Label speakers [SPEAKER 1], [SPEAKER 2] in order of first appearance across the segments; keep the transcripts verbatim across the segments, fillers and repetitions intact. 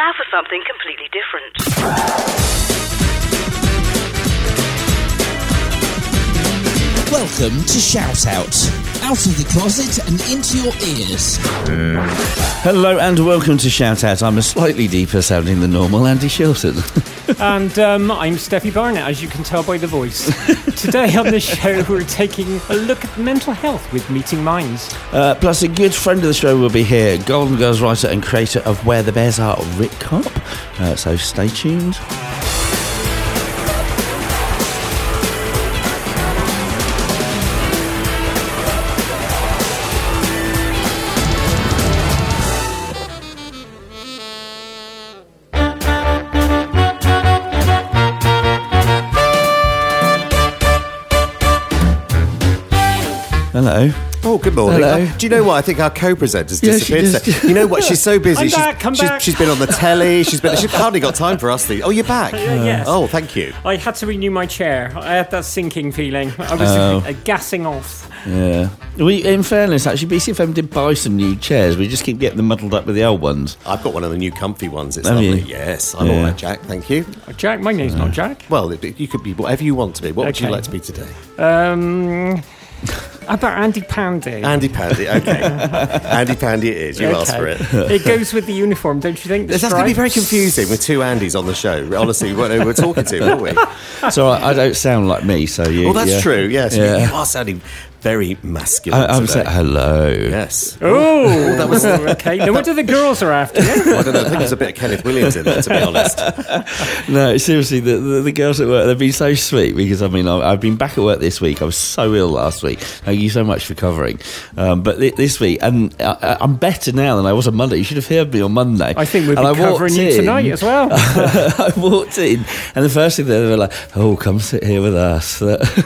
[SPEAKER 1] Now for something completely different.
[SPEAKER 2] Welcome to Shout Out. Out of the closet and into your ears.
[SPEAKER 3] Mm. Hello and welcome to Shout Out. I'm a slightly deeper sounding than normal Andy Shilton.
[SPEAKER 4] And um, I'm Steffi Barnett, as you can tell by the voice. Today on the show, we're taking a look at mental health with Meeting Minds.
[SPEAKER 3] Uh, plus, a good friend of the show will be here, Golden Girls writer and creator of Where the Bears Are, Rick Kopp. Uh, so stay tuned. Hello.
[SPEAKER 5] Oh, good morning.
[SPEAKER 3] Hello.
[SPEAKER 5] Uh, do you know what? I think our co-presenter's
[SPEAKER 3] Yeah,
[SPEAKER 5] disappeared.
[SPEAKER 3] she just-
[SPEAKER 5] today. You know what? She's so busy.
[SPEAKER 4] I'm
[SPEAKER 5] she's,
[SPEAKER 4] back, I'm
[SPEAKER 5] she's,
[SPEAKER 4] back.
[SPEAKER 5] she's been on the telly. She's been. She's hardly got time for us. These. Oh, you're back.
[SPEAKER 4] Uh, yes.
[SPEAKER 5] Oh, thank you.
[SPEAKER 4] I had to renew my chair. I had that sinking feeling. I was
[SPEAKER 3] Oh.
[SPEAKER 4] uh, gassing off.
[SPEAKER 3] Yeah. We, in fairness, actually, B C F M did buy some new chairs. We just keep getting them muddled up with the old ones.
[SPEAKER 5] I've got one of the new comfy ones. It's
[SPEAKER 3] Have
[SPEAKER 5] lovely.
[SPEAKER 3] you?
[SPEAKER 5] Yes, I'm
[SPEAKER 3] Yeah.
[SPEAKER 5] all right, Jack. Thank you.
[SPEAKER 4] Jack, my name's not Jack.
[SPEAKER 5] Well, it, you could be whatever you want to be. What would you
[SPEAKER 4] Okay.
[SPEAKER 5] like to be today?
[SPEAKER 4] Um, how about Andy Pandy?
[SPEAKER 5] Andy Pandy. Okay. Andy Pandy it is. You
[SPEAKER 4] Okay.
[SPEAKER 5] asked for it.
[SPEAKER 4] It goes with the uniform, don't you think? The
[SPEAKER 5] That's going to be very
[SPEAKER 4] stripes?
[SPEAKER 5] confusing with two Andys on the show. Honestly, we won't know who we're talking to, will we?
[SPEAKER 3] So I, I don't sound like me, so you...
[SPEAKER 5] Well, that's
[SPEAKER 3] yeah.
[SPEAKER 5] true. Yes,
[SPEAKER 3] Yeah.
[SPEAKER 5] you are sounding very masculine
[SPEAKER 3] I, I'm
[SPEAKER 5] today.
[SPEAKER 3] saying hello.
[SPEAKER 5] Yes.
[SPEAKER 4] Oh, that was okay. No wonder the girls are after you.
[SPEAKER 5] I don't know. I think there's a bit of Kenneth Williams in there, to be honest.
[SPEAKER 3] No, seriously, the, the, the girls at work, they've been so sweet because, I mean, I, I've been back at work this week. I was so ill last week. Thank you so much for covering. Um, but th- this week, and I, I'm better now than I was on Monday. You should have heard me on Monday.
[SPEAKER 4] I think we'll
[SPEAKER 3] And
[SPEAKER 4] be
[SPEAKER 3] I walked
[SPEAKER 4] covering you
[SPEAKER 3] in-
[SPEAKER 4] tonight as well.
[SPEAKER 3] I walked in, and the first thing they were like, oh, come sit here with us.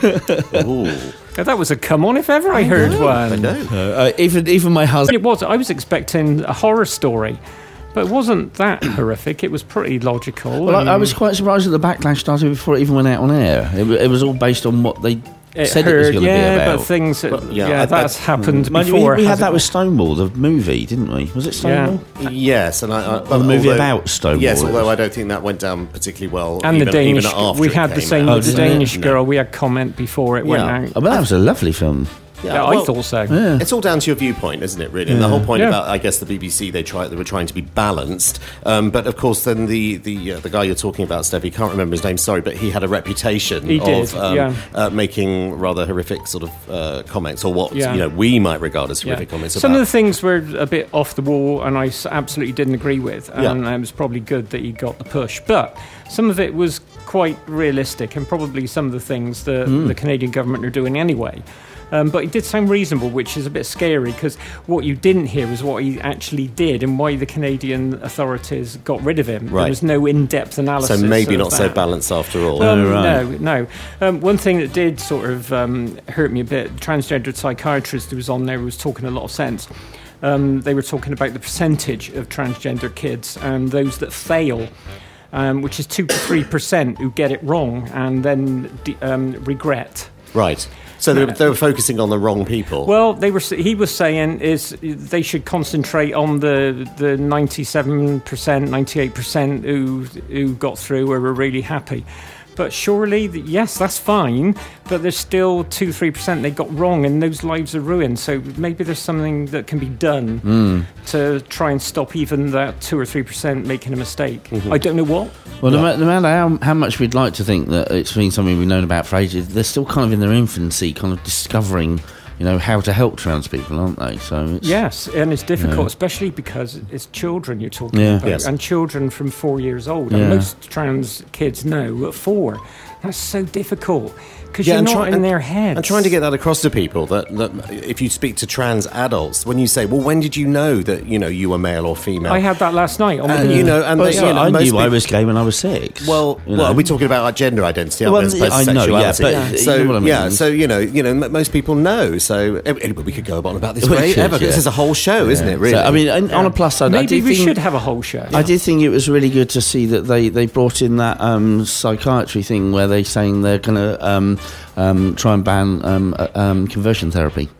[SPEAKER 5] Ooh.
[SPEAKER 4] That was a come on if ever I, heard one.
[SPEAKER 5] I know.
[SPEAKER 3] Uh, even, even my husband...
[SPEAKER 4] It was. I was expecting a horror story, but it wasn't that horrific. It was pretty logical.
[SPEAKER 3] Well,
[SPEAKER 4] and
[SPEAKER 3] I, I was quite surprised that the backlash started before it even went out on air. It, wa- it was all based on what they
[SPEAKER 4] it
[SPEAKER 3] said
[SPEAKER 4] heard,
[SPEAKER 3] it was going to
[SPEAKER 4] yeah,
[SPEAKER 3] be about.
[SPEAKER 4] but things. That,
[SPEAKER 5] Well, yeah,
[SPEAKER 4] yeah,
[SPEAKER 5] I-
[SPEAKER 4] that's
[SPEAKER 5] I-
[SPEAKER 4] happened
[SPEAKER 3] Mind you,
[SPEAKER 4] before.
[SPEAKER 3] we, we had
[SPEAKER 4] hasn't
[SPEAKER 3] that
[SPEAKER 4] it?
[SPEAKER 3] with Stonewall, the movie, didn't we? Was it Stonewall?
[SPEAKER 5] Yes, and I, I
[SPEAKER 3] Well, the movie about Stonewall.
[SPEAKER 5] Yes,
[SPEAKER 3] it
[SPEAKER 5] although
[SPEAKER 3] was.
[SPEAKER 5] I don't think that went down particularly well.
[SPEAKER 4] And
[SPEAKER 5] even,
[SPEAKER 4] the Danish.
[SPEAKER 5] even after
[SPEAKER 4] We
[SPEAKER 5] it
[SPEAKER 4] had the
[SPEAKER 5] came
[SPEAKER 4] same
[SPEAKER 5] out.
[SPEAKER 4] with the
[SPEAKER 3] didn't it?
[SPEAKER 4] Danish
[SPEAKER 5] No.
[SPEAKER 4] girl. We had comment before it went
[SPEAKER 5] Yeah.
[SPEAKER 4] out.
[SPEAKER 3] Oh, but that was a lovely film.
[SPEAKER 4] Yeah,
[SPEAKER 5] well,
[SPEAKER 4] I thought so.
[SPEAKER 3] Yeah.
[SPEAKER 5] It's all down to your viewpoint, isn't it? Really, and the whole point
[SPEAKER 4] Yeah.
[SPEAKER 5] about, I guess, the B B C, they try, they were trying to be balanced. Um, but of course, then the the uh, the guy you're talking about, Steffi, can't remember his name. Sorry, but he had a reputation
[SPEAKER 4] He did,
[SPEAKER 5] of um,
[SPEAKER 4] yeah.
[SPEAKER 5] uh, making rather horrific sort of uh, comments, or what
[SPEAKER 4] Yeah.
[SPEAKER 5] you know we might regard as
[SPEAKER 4] Yeah.
[SPEAKER 5] horrific comments.
[SPEAKER 4] Some
[SPEAKER 5] about.
[SPEAKER 4] of the things were a bit off the wall, and I s- absolutely didn't agree with. And
[SPEAKER 5] Yeah.
[SPEAKER 4] it was probably good that he got the push. But some of it was quite realistic, and probably some of the things that the Canadian government are doing anyway. Um, but it did sound reasonable, which is a bit scary, because what you didn't hear was what he actually did and why the Canadian authorities got rid of him. There
[SPEAKER 5] Right.
[SPEAKER 4] was no in-depth analysis.
[SPEAKER 5] So maybe
[SPEAKER 4] of
[SPEAKER 5] not so
[SPEAKER 4] that.
[SPEAKER 5] balanced after all.
[SPEAKER 4] Um,
[SPEAKER 3] Oh, right.
[SPEAKER 4] No, no. Um, one thing that did sort of um, hurt me a bit, the transgendered psychiatrist who was on there was talking a lot of sense. Um, they were talking about the percentage of transgender kids and those that fail, um, which is two to three percent who get it wrong and then de- um, regret.
[SPEAKER 5] Right. So they were, they were focusing on the wrong people.
[SPEAKER 4] Well, they were. He was saying is they should concentrate on the the ninety-seven percent, ninety-eight percent who who got through or were really happy. But surely, the- yes, that's fine. But there's still two, three percent they got wrong, and those lives are ruined. So maybe there's something that can be done
[SPEAKER 3] Mm.
[SPEAKER 4] to try and stop even that two or three percent making a mistake.
[SPEAKER 3] Mm-hmm.
[SPEAKER 4] I don't know what.
[SPEAKER 3] Well, no, ma- no matter how, how much we'd like to think that it's been something we've known about for ages, they're still kind of in their infancy, kind of discovering, you know, how to help trans people, aren't they? So it's,
[SPEAKER 4] Yes, and it's difficult,
[SPEAKER 3] Yeah.
[SPEAKER 4] especially because it's children you're talking
[SPEAKER 3] Yeah.
[SPEAKER 4] about,
[SPEAKER 5] Yes.
[SPEAKER 4] and children from four years old.
[SPEAKER 3] Yeah.
[SPEAKER 4] And most trans kids know at four. That's so difficult because
[SPEAKER 5] Yeah,
[SPEAKER 4] you're
[SPEAKER 5] and
[SPEAKER 4] not
[SPEAKER 5] try-
[SPEAKER 4] in
[SPEAKER 5] and-
[SPEAKER 4] their heads.
[SPEAKER 5] And trying to get that across to people that, that if you speak to trans adults, when you say, "Well, when did you know that you know you were male or female?"
[SPEAKER 4] I had that last night. On the
[SPEAKER 5] And,
[SPEAKER 4] news.
[SPEAKER 5] you know, and
[SPEAKER 3] Well,
[SPEAKER 5] they,
[SPEAKER 3] so
[SPEAKER 5] you know,
[SPEAKER 3] I
[SPEAKER 5] most
[SPEAKER 3] knew
[SPEAKER 5] people,
[SPEAKER 3] I was gay when I was six.
[SPEAKER 5] Well,
[SPEAKER 3] you
[SPEAKER 5] well,
[SPEAKER 3] know.
[SPEAKER 5] are we talking about our gender identity, aren't
[SPEAKER 3] Well,
[SPEAKER 5] we, as opposed to
[SPEAKER 3] I know, yeah,
[SPEAKER 5] sexuality?
[SPEAKER 3] but
[SPEAKER 5] so
[SPEAKER 3] you know what I mean.
[SPEAKER 5] yeah, so you know, you know, m- most people know. So anyway, we could go on about this
[SPEAKER 3] We
[SPEAKER 5] way
[SPEAKER 3] could,
[SPEAKER 5] ever. 'Cause
[SPEAKER 3] yeah.
[SPEAKER 5] This is a whole show, isn't it? Really?
[SPEAKER 3] So, I mean, and on a plus side, I
[SPEAKER 4] Maybe
[SPEAKER 3] did
[SPEAKER 4] we
[SPEAKER 3] think,
[SPEAKER 4] should have a whole show.
[SPEAKER 3] I did think it was really good to see that they, they brought in that um, psychiatry thing where they're saying they're going to um, um, try and ban um, uh, um, conversion therapy.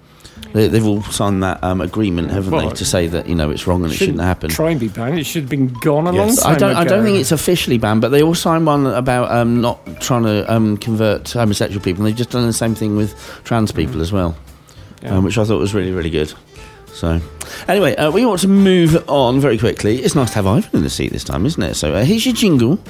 [SPEAKER 3] they, they've all signed that um, agreement, haven't
[SPEAKER 4] Well,
[SPEAKER 3] they, to say that you know it's wrong and it shouldn't happen.
[SPEAKER 4] Try and be banned. It should have been gone a long
[SPEAKER 5] Yes.
[SPEAKER 4] time
[SPEAKER 3] I don't.
[SPEAKER 4] ago.
[SPEAKER 3] I don't think it's officially banned, but they all signed one about um, not trying to um, convert homosexual people. And they've just done the same thing with trans people as well,
[SPEAKER 4] Yeah.
[SPEAKER 3] um, which I thought was really, really good. So, anyway, uh, we ought to move on very quickly. It's nice to have Ivan in the seat this time, isn't it? So, uh, here's your jingle.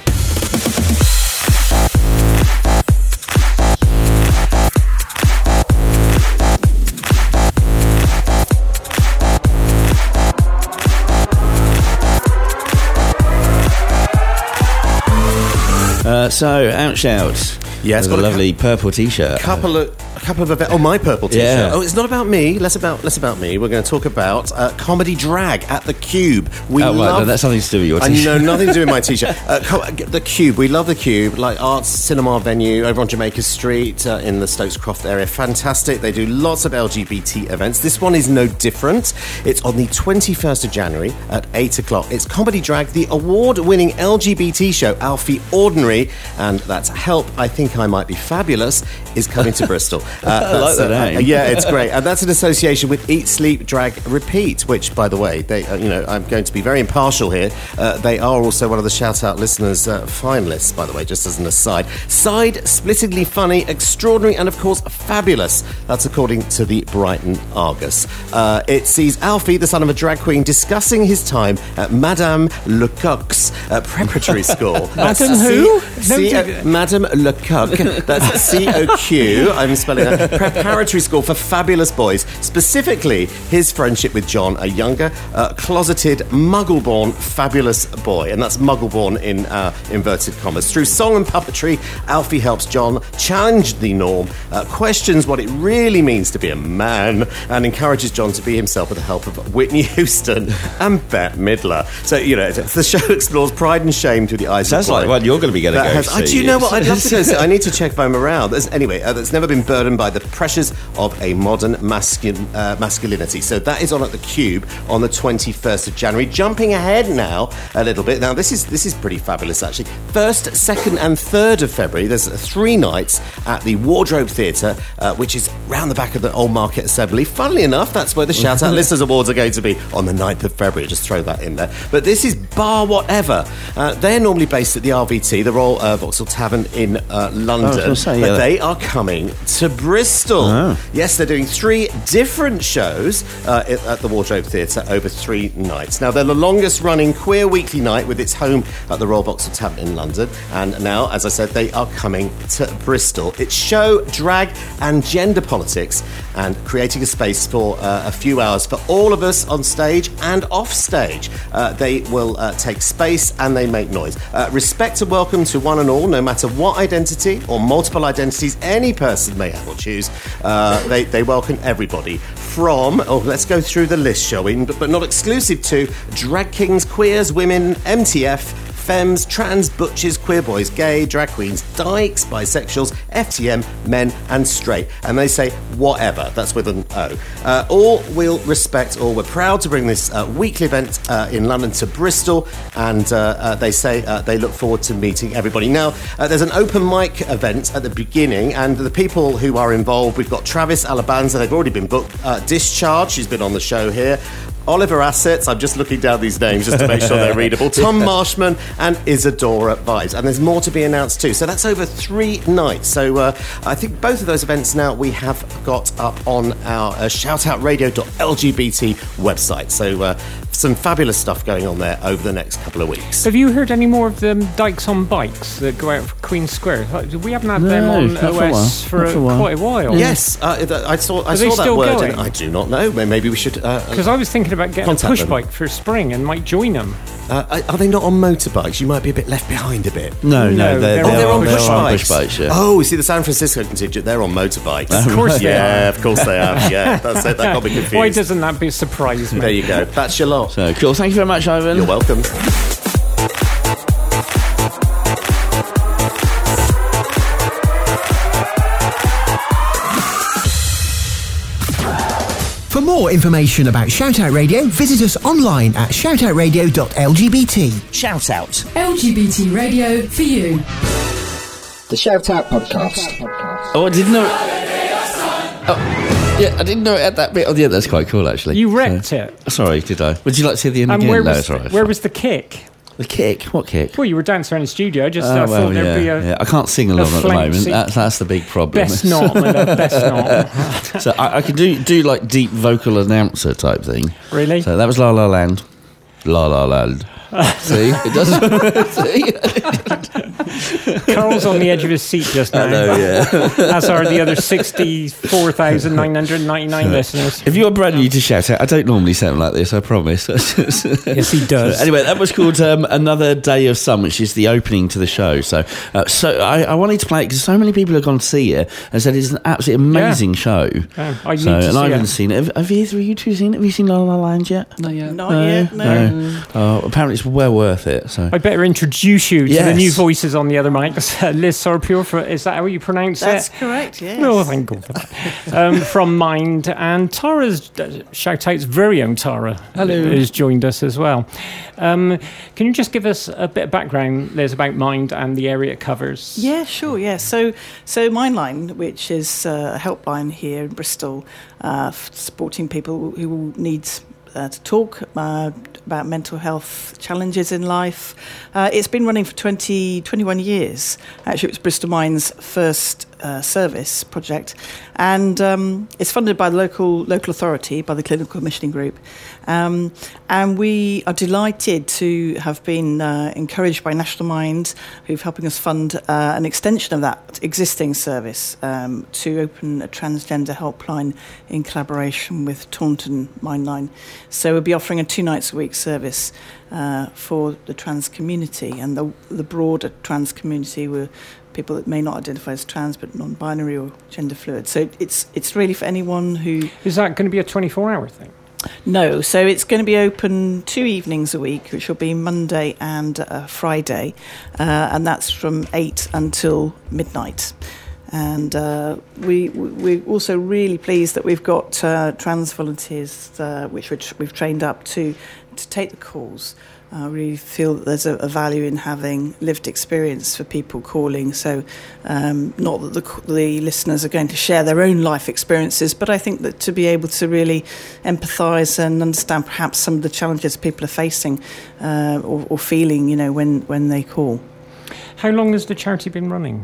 [SPEAKER 3] Uh, so, out shout.
[SPEAKER 5] Yes,
[SPEAKER 3] with a
[SPEAKER 5] got a
[SPEAKER 3] lovely purple T-shirt.
[SPEAKER 5] couple of a couple of events. Oh, my purple T-shirt.
[SPEAKER 3] Yeah.
[SPEAKER 5] Oh, it's not about me. Less about less about me. We're going to talk about uh, comedy drag at the Cube. We
[SPEAKER 3] Oh, right,
[SPEAKER 5] love.
[SPEAKER 3] no, that's something to do with your
[SPEAKER 5] I
[SPEAKER 3] T-shirt.
[SPEAKER 5] know nothing to do with my T-shirt. Uh, co- the Cube. We love the Cube. Like arts cinema venue over on Jamaica Street uh, in the Stokes Croft area. Fantastic. They do lots of L G B T events. This one is no different. It's on the twenty-first of January at eight o'clock. It's comedy drag, the award-winning L G B T show Alfie Ordinary, and that's Help I Think I Might Be Fabulous is coming to Bristol. Uh,
[SPEAKER 3] I like
[SPEAKER 5] that's,
[SPEAKER 3] the
[SPEAKER 5] uh,
[SPEAKER 3] name.
[SPEAKER 5] uh, yeah, it's great, and that's in association with Eat, Sleep, Drag, Repeat. Which, by the way, they, uh, you know, I'm going to be very impartial here. Uh, they are also one of the Shout Out listeners' uh, finalists, by the way, just as an aside. Side, splittingly funny, extraordinary, and of course fabulous. That's according to the Brighton Argus. Uh, it sees Alfie, the son of a drag queen, discussing his time at Madame Lecoq's uh, preparatory school. That's
[SPEAKER 4] Madame
[SPEAKER 5] C-
[SPEAKER 4] who?
[SPEAKER 5] C-
[SPEAKER 4] No,
[SPEAKER 5] uh, Madame Lecoq. That's C O Q. I'm spelling that. Preparatory school for fabulous boys. Specifically, his friendship with John, a younger, uh, closeted, muggle-born, fabulous boy. And that's muggle-born in uh, inverted commas. Through song and puppetry, Alfie helps John challenge the norm, uh, questions what it really means to be a man, and encourages John to be himself with the help of Whitney Houston and Bette Midler. So, you know, the show explores pride and shame through the eyes
[SPEAKER 3] Sounds
[SPEAKER 5] of
[SPEAKER 3] like
[SPEAKER 5] boy.
[SPEAKER 3] one you're going to be going to
[SPEAKER 5] That
[SPEAKER 3] go
[SPEAKER 5] has,
[SPEAKER 3] see.
[SPEAKER 5] I, do you know what? I'd love to go see. I need to check if I'm around. There's, anyway, uh, that's never been burdened by the pressures of a modern masculine, uh, masculinity. So that is on at the Cube on the twenty-first of January. Jumping ahead now a little bit. Now this is this is pretty fabulous actually. First, second, and third of February. There's three nights at the Wardrobe Theatre, uh, which is round the back of the Old Market Assembly. Funnily enough, that's where the Shout Out Listeners Awards are going to be on the ninth of February. Just throw that in there. But this is Bar Whatever. Uh, they're normally based at the R V T, the Royal uh, Vauxhall Tavern in uh, London.
[SPEAKER 3] gonna say,
[SPEAKER 5] but
[SPEAKER 3] yeah.
[SPEAKER 5] they are coming to Bristol.
[SPEAKER 3] Oh.
[SPEAKER 5] Yes, they're doing three different shows uh, at- at the Wardrobe Theatre over three nights. Now, they're the longest running queer weekly night with its home at the Royal Vauxhall Tavern in London. And now, as I said, they are coming to Bristol. It's show, drag, and gender politics, and creating a space for uh, a few hours for all of us on stage and off stage. Uh, they will uh, take space and they make noise. Uh, respect and welcome to one and all, no matter what identity or multiple identities any person may have or choose. Uh, they, they welcome everybody from, oh, let's go through the list, shall we? But, but not exclusive to drag kings, queers, women, M T F, femmes, trans, butchers, queer boys, gay, drag queens, dykes, bisexuals, F T M, men, and straight. And they say whatever. That's with an O. Uh, all will respect all. We're proud to bring this uh, weekly event uh, in London to Bristol, and uh, uh, they say uh, they look forward to meeting everybody. Now, uh, there's an open mic event at the beginning, and the people who are involved, we've got Travis Alabanza, they've already been booked. Uh, Discharge, she's been on the show here. Oliver Assets, I'm just looking down these names just to make sure they're readable. Tom Marshman and Isadora Vibes. And there's more to be announced too. So that's over three nights. So uh, I think both of those events now we have got up on our uh, shout out radio dot L G B T website. So uh, some fabulous stuff going on there over the next couple of weeks.
[SPEAKER 4] Have you heard any more of them Dykes on Bikes that go out for Queen Square? We haven't had
[SPEAKER 3] No,
[SPEAKER 4] them on
[SPEAKER 3] not for a
[SPEAKER 4] O S
[SPEAKER 3] while.
[SPEAKER 4] for,
[SPEAKER 3] Not
[SPEAKER 4] a,
[SPEAKER 3] for a while.
[SPEAKER 4] quite a while.
[SPEAKER 5] Yes, uh, I saw I
[SPEAKER 4] Are they
[SPEAKER 5] saw that
[SPEAKER 4] still
[SPEAKER 5] word.
[SPEAKER 4] going?
[SPEAKER 5] And I do not know. Maybe we should.
[SPEAKER 4] Because
[SPEAKER 5] Uh,
[SPEAKER 4] I was thinking about getting
[SPEAKER 5] Contact
[SPEAKER 4] a push
[SPEAKER 5] them.
[SPEAKER 4] bike for spring and might join them.
[SPEAKER 5] uh, are they not on motorbikes? You might be a bit left behind a bit.
[SPEAKER 3] No, no,
[SPEAKER 4] No,
[SPEAKER 3] they're,
[SPEAKER 4] they're
[SPEAKER 5] Oh, they're on
[SPEAKER 3] they're
[SPEAKER 5] push
[SPEAKER 3] on
[SPEAKER 5] bikes.
[SPEAKER 3] push bikes, yeah.
[SPEAKER 5] Oh, you see, the San Francisco contingent, they're on motorbikes.
[SPEAKER 4] Of course they
[SPEAKER 5] yeah,
[SPEAKER 4] are.
[SPEAKER 5] of course they are. Yeah, that's it. That got me confused.
[SPEAKER 4] Why doesn't that be a surprise,
[SPEAKER 5] There
[SPEAKER 4] mate?
[SPEAKER 5] you go. That's your lot.
[SPEAKER 3] So cool. Thank you very much, Ivan.
[SPEAKER 5] You're welcome.
[SPEAKER 6] For more information about Shout Out Radio, visit us online at shout out radio dot L G B T.
[SPEAKER 2] Shout out.
[SPEAKER 7] L G B T radio for you.
[SPEAKER 8] The Shout Out Podcast.
[SPEAKER 3] Oh, I didn't know. Yeah, I didn't know it had that bit. Oh, yeah, that's quite cool, actually.
[SPEAKER 4] You wrecked
[SPEAKER 3] So-
[SPEAKER 4] it.
[SPEAKER 3] Sorry, did I? Would you like to see the end
[SPEAKER 4] And
[SPEAKER 3] again?
[SPEAKER 4] where
[SPEAKER 3] No,
[SPEAKER 4] was,
[SPEAKER 3] it's all right.
[SPEAKER 4] where was the kick?
[SPEAKER 3] The kick? What kick?
[SPEAKER 4] Well, you were dancing around the studio. I just
[SPEAKER 3] Oh,
[SPEAKER 4] uh,
[SPEAKER 3] well,
[SPEAKER 4] thought
[SPEAKER 3] yeah,
[SPEAKER 4] there'd be a
[SPEAKER 3] yeah. I can't sing along at the moment.
[SPEAKER 4] flanky-
[SPEAKER 3] That's, that's the big problem.
[SPEAKER 4] best not, my love, best not.
[SPEAKER 3] So I, I could do do like deep vocal announcer type thing.
[SPEAKER 4] Really?
[SPEAKER 3] So that was La La Land. La La Land. See? It does. See?
[SPEAKER 4] Carl's on the edge of his seat just now.
[SPEAKER 3] I know, yeah.
[SPEAKER 4] As are the other sixty-four thousand nine hundred ninety-nine listeners.
[SPEAKER 3] If you're brand new to Shout Out, I don't normally sound like this, I promise.
[SPEAKER 4] Yes, he does.
[SPEAKER 3] Anyway, that was called um, Another Day of Sun, which is the opening to the show. So uh, so I, I wanted to play it because so many people have gone to see it and said it's an absolutely amazing
[SPEAKER 4] Yeah.
[SPEAKER 3] show.
[SPEAKER 4] Yeah, I need
[SPEAKER 3] so,
[SPEAKER 4] to
[SPEAKER 3] and
[SPEAKER 4] see
[SPEAKER 3] I haven't
[SPEAKER 4] it.
[SPEAKER 3] seen it. Have, have either of you two seen it? Have you seen La La Land yet?
[SPEAKER 8] Not yet.
[SPEAKER 9] Not yet, no.
[SPEAKER 3] Oh, apparently it's well worth it. So
[SPEAKER 4] I better introduce you to the
[SPEAKER 3] Yes.
[SPEAKER 4] new voices on the other mics. Liz Sorpure, for, is that how you pronounce
[SPEAKER 9] That's
[SPEAKER 4] it?
[SPEAKER 9] correct, yes.
[SPEAKER 4] Oh, thank God for that. Um, from Mind, and Tara's, uh, shout out's very own Tara,
[SPEAKER 8] Hello.
[SPEAKER 4] has joined us as well. Um, can you just give us a bit of background, Liz, about Mind and the area it covers?
[SPEAKER 9] Yeah, sure, yeah. So, so Mindline, which is uh, a helpline here in Bristol, uh, f- supporting people who need uh, to talk uh, about mental health challenges in life. Uh, it's been running for twenty, twenty-one years. Actually, it was Bristol Mind's first uh, service project, and um, it's funded by the local local authority, by the Clinical Commissioning Group. Um, and we are delighted to have been uh, encouraged by National Mind, who've helping us fund uh, an extension of that existing service um, to open a transgender helpline in collaboration with Taunton Mindline. So we'll be offering a two nights a week service uh, for the trans community and the, the broader trans community, where people that may not identify as trans but non-binary or gender fluid. So it's it's really for anyone who...
[SPEAKER 4] Is that going to be a twenty-four hour thing?
[SPEAKER 9] No, so it's going to be open two evenings a week, which will be Monday and uh, Friday, uh, and that's from eight until midnight. And uh, we, we're also really pleased that we've got uh, trans volunteers, uh, which we're tr- we've trained up to, to take the calls. I really feel that there's a, a value in having lived experience for people calling. So um, not that the, the listeners are going to share their own life experiences, but I think that to be able to really empathise and understand perhaps some of the challenges people are facing uh, or, or feeling, you know, when, when they call.
[SPEAKER 4] How long has the charity been running?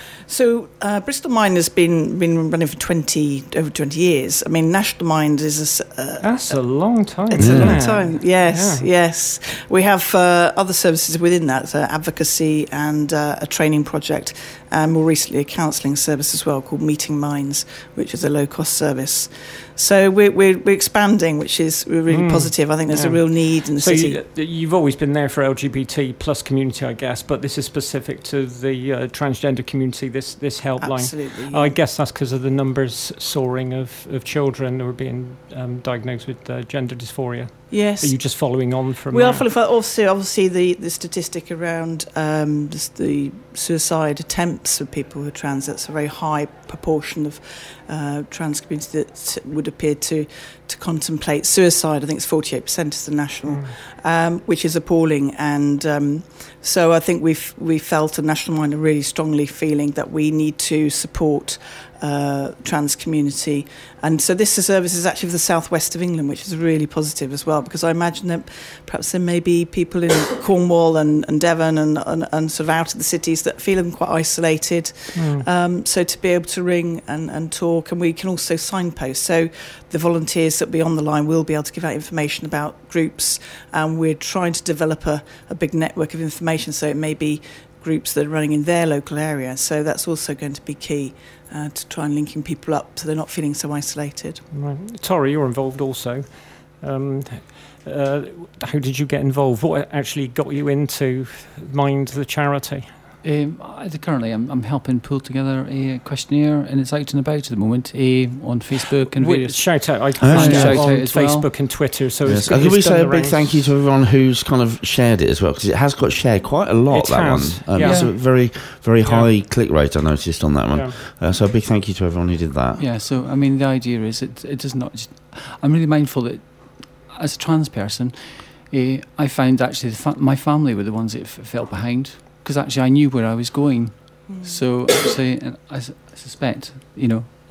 [SPEAKER 9] So uh, Bristol Mind has been been running for twenty over twenty years. I mean, National Mind is a, s- uh,
[SPEAKER 4] That's a long time.
[SPEAKER 9] it's
[SPEAKER 4] isn't
[SPEAKER 9] a long
[SPEAKER 4] it?
[SPEAKER 9] time. Yes,
[SPEAKER 4] Yeah.
[SPEAKER 9] yes. We have uh, other services within that, uh, advocacy and uh, a training project, and more recently a counselling service as well called Meeting Minds, which is a low cost service. So we're we're, we're expanding, which is really
[SPEAKER 4] Mm.
[SPEAKER 9] positive. I think there's
[SPEAKER 4] Yeah.
[SPEAKER 9] a real need in the
[SPEAKER 4] So
[SPEAKER 9] city.
[SPEAKER 4] you, you've always been there for L G B T plus community, I guess, but this is specific to the uh, transgender community, this this helpline.
[SPEAKER 9] Absolutely.
[SPEAKER 4] I guess that's because of the numbers soaring of, of children who are being um, diagnosed with uh, gender dysphoria.
[SPEAKER 9] Yes.
[SPEAKER 4] Are you just following on from
[SPEAKER 9] We
[SPEAKER 4] that?
[SPEAKER 9] are following for also obviously the, the statistic around um, the, the suicide attempts of people who are trans. That's a very high proportion of uh, trans community that would appear to to contemplate suicide. I think it's forty-eight percent is the national,
[SPEAKER 4] Mm.
[SPEAKER 9] um, which is appalling. And um, so I think we've we felt a National Mind are really strongly feeling that we need to support uh, trans community. And so this service is actually for the southwest of England, which is really positive as well, because I imagine that perhaps there may be people in Cornwall and, and Devon and, and, and sort of out of the cities that feel quite isolated.
[SPEAKER 4] Mm.
[SPEAKER 9] Um, so to be able to ring and, and talk, and we can also signpost. So the volunteers that will be on the line will be able to give out information about groups, and we're trying to develop a, a big network of information, so it may be groups that are running in their local area. So that's also going to be key uh, to try and linking people up so they're not feeling so isolated.
[SPEAKER 4] Right. Tori, you're involved also. Um, uh, how did you get involved? What actually got you into Mind the charity?
[SPEAKER 8] Um, I, currently, I'm, I'm helping pull together a questionnaire, and it's out and about at the moment uh, on Facebook and
[SPEAKER 4] Wait,
[SPEAKER 8] various.
[SPEAKER 4] shout out. I
[SPEAKER 3] Oh,
[SPEAKER 4] found
[SPEAKER 3] yeah.
[SPEAKER 4] it
[SPEAKER 8] Shout
[SPEAKER 4] on
[SPEAKER 8] out as well.
[SPEAKER 4] Facebook and Twitter. So
[SPEAKER 3] Yes.
[SPEAKER 4] it's,
[SPEAKER 3] Could
[SPEAKER 4] it's
[SPEAKER 3] we
[SPEAKER 4] done
[SPEAKER 3] say a
[SPEAKER 4] the
[SPEAKER 3] big
[SPEAKER 4] rounds.
[SPEAKER 3] thank you to everyone who's kind of shared it as well, because it has got shared quite a lot,
[SPEAKER 4] It
[SPEAKER 3] that
[SPEAKER 4] has,
[SPEAKER 3] one. Um,
[SPEAKER 4] yeah.
[SPEAKER 3] It's a very, very
[SPEAKER 4] Yeah.
[SPEAKER 3] high click rate, I noticed, on that one.
[SPEAKER 4] Yeah.
[SPEAKER 3] Uh, so a big thank you to everyone who did that.
[SPEAKER 8] Yeah, so I mean, the idea is it it does not. Just, I'm really mindful that as a trans person, uh, I found actually the fa- my family were the ones that f- fell behind, because actually I knew where I was going. So actually, and I, s- I suspect, you know,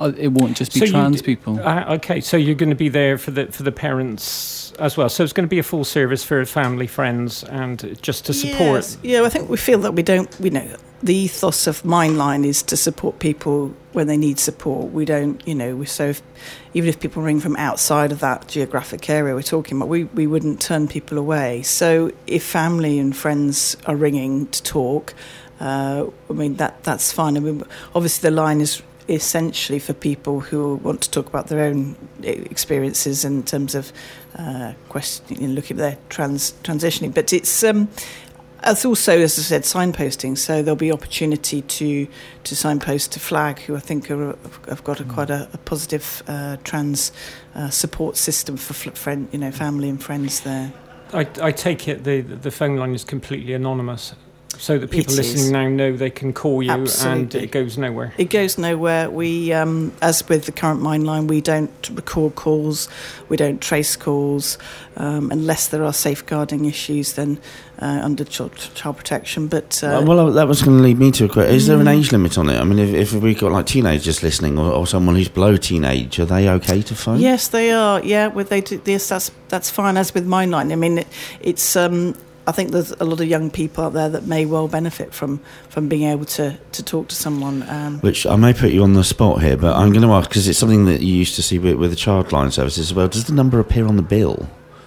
[SPEAKER 8] uh, it won't just be
[SPEAKER 4] So you
[SPEAKER 8] trans
[SPEAKER 4] d-
[SPEAKER 8] people.
[SPEAKER 4] Uh, okay, so you're going to be there for the for the parents as well. So it's going to be a full service for family, friends, and just to support.
[SPEAKER 9] Yes. Yeah, I think we feel that we don't, we know, the ethos of Mindline is to support people when they need support. We don't, you know, we so if, even if people ring from outside of that geographic area we're talking about, we, we wouldn't turn people away. So if family and friends are ringing to talk, uh, I mean, that that's fine. I mean, obviously the line is essentially for people who want to talk about their own experiences in terms of uh, question, you know, looking at their trans transitioning. But it's um, it's also, as I said, signposting. So there'll be opportunity to to signpost to Flag, who I think are, have got a, quite a, a positive uh, trans uh, support system for friend, you know, family and friends there.
[SPEAKER 4] I, I take it the the phone line is completely anonymous, so that people
[SPEAKER 9] It
[SPEAKER 4] listening
[SPEAKER 9] is.
[SPEAKER 4] now know they can call you.
[SPEAKER 9] Absolutely.
[SPEAKER 4] And it goes nowhere.
[SPEAKER 9] It goes nowhere. We, um, as with the current Mindline, we don't record calls, we don't trace calls, um, unless there are safeguarding issues then uh, under child, child protection. But uh,
[SPEAKER 3] well, well, that was going to lead me to a question. Is there an age limit on it? I mean, if, if we've got like teenagers listening, or, or someone who's below teenage, are they okay to phone?
[SPEAKER 9] yes, they are. Yeah, with they do this, that's that's fine. As with Mindline, I mean, it, it's. Um, I think there's a lot of young people out there that may well benefit from, from being able to, to talk to someone. Um,
[SPEAKER 3] Which I may put you on the spot here, but I'm going to ask, because it's something that you used to see with, with the Childline services as well. Does the number appear on the bill?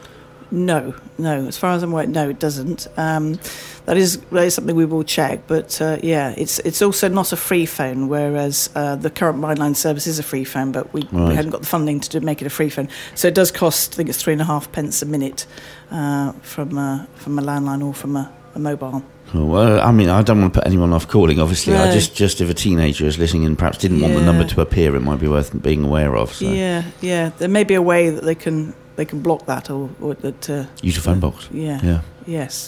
[SPEAKER 9] No, no. As far as I'm aware, no, it doesn't. Um, that is that is something we will check. But uh, yeah, it's it's also not a free phone, whereas uh, the current Mindline service is a free phone, but we,
[SPEAKER 3] Right.
[SPEAKER 9] we hadn't got the funding to do, make it a free phone. So it does cost, I think it's three and a half pence a minute uh, from uh, from a landline or from a, a mobile.
[SPEAKER 3] Oh, well, I mean, I don't want to put anyone off calling, obviously. I
[SPEAKER 9] No.
[SPEAKER 3] just, just if a teenager is listening and perhaps didn't want the
[SPEAKER 9] Yeah.
[SPEAKER 3] number to appear, it might be worth being aware of. So.
[SPEAKER 9] Yeah, yeah. There may be a way that they can they can block that or, or that. Uh,
[SPEAKER 3] Use your phone box.
[SPEAKER 9] yeah.
[SPEAKER 3] Yeah.
[SPEAKER 9] Yes.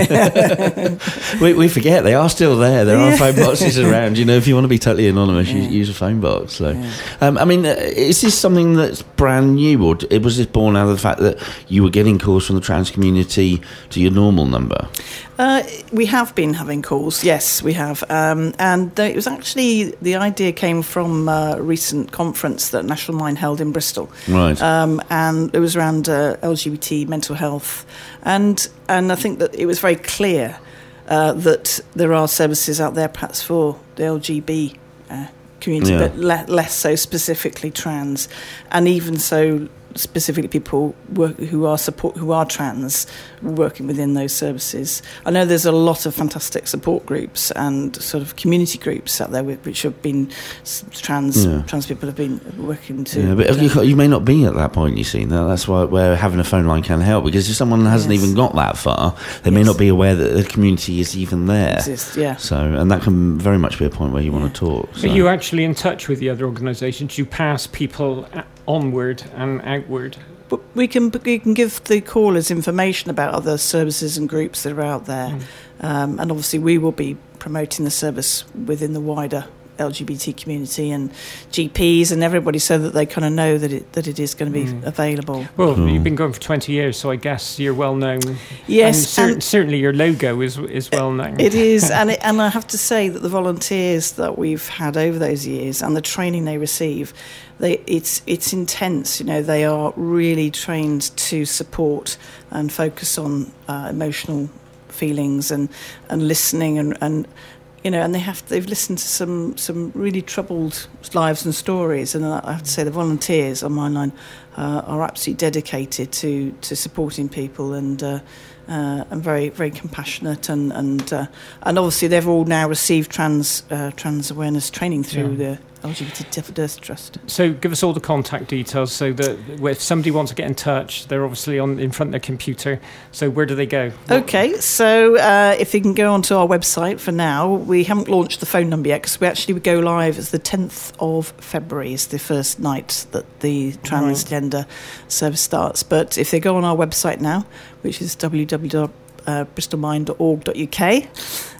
[SPEAKER 3] we, we forget they are still there. There are
[SPEAKER 9] Yeah.
[SPEAKER 3] phone boxes around. You know, if you want to be totally anonymous,
[SPEAKER 9] Yeah.
[SPEAKER 3] use, use a phone box. So,
[SPEAKER 9] Yeah.
[SPEAKER 3] um, I mean, uh, is this something that's brand new, or d- was this born out of the fact that you were getting calls from the trans community to your normal number?
[SPEAKER 9] Uh, we have been having calls, yes, we have. Um, and th- it was actually, the idea came from a recent conference that National Mind held in Bristol.
[SPEAKER 3] Right.
[SPEAKER 9] Um, and it was around uh, L G B T mental health. And and I think that it was very clear uh, that there are services out there perhaps for the L G B uh, community,
[SPEAKER 3] Yeah.
[SPEAKER 9] but le- less so specifically trans. And even so, specifically people work, who are support who are trans working within those services. I know there's a lot of fantastic support groups and sort of community groups out there with, which have been s- trans
[SPEAKER 3] Yeah.
[SPEAKER 9] trans people have been working to.
[SPEAKER 3] Yeah, but you, you may not be at that point, you see. Now, that's why where having a phone line can help, because if someone hasn't
[SPEAKER 9] Yes.
[SPEAKER 3] even got that far, they may
[SPEAKER 9] Yes.
[SPEAKER 3] not be aware that the community is even there.
[SPEAKER 9] Exist, yeah.
[SPEAKER 3] So, and that can very much be a point where you want to talk. So.
[SPEAKER 4] Are you actually in touch with the other organisations? You pass people a- onward and outward.
[SPEAKER 9] But we can we can give the callers information about other services and groups that are out there, um, and obviously we will be promoting the service within the wider L G B T community and G Ps and everybody, so that they kind of know that it that it is going to be
[SPEAKER 4] Mm.
[SPEAKER 9] available.
[SPEAKER 4] Well,
[SPEAKER 3] Cool.
[SPEAKER 4] you've been going for twenty years, so I guess you're well known.
[SPEAKER 9] Yes,
[SPEAKER 4] and, cer-
[SPEAKER 9] and-
[SPEAKER 4] certainly your logo is is well known.
[SPEAKER 9] It is, and it, and I have to say that the volunteers that we've had over those years and the training they receive, they it's it's intense. You know, they are really trained to support and focus on uh, emotional feelings and, and listening and, and you know, and they have they've listened to some some really troubled lives and stories, and I have to say the volunteers on Mindline uh, are absolutely dedicated to to supporting people and. Uh, Uh, and very, very compassionate, and and uh, and obviously they've all now received trans uh, trans awareness training through
[SPEAKER 4] Yeah.
[SPEAKER 9] the L G B T Deaf and Earth Trust.
[SPEAKER 4] So give us all the contact details, so that if somebody wants to get in touch, they're obviously on in front of their computer. So where do they go?
[SPEAKER 9] Okay, so uh, if you can go onto our website for now, we haven't launched the phone number yet because we actually would go live as the tenth of February is the first night that the transgender service starts. But if they go on our website now, which is w w w dot bristol mind dot org dot u k,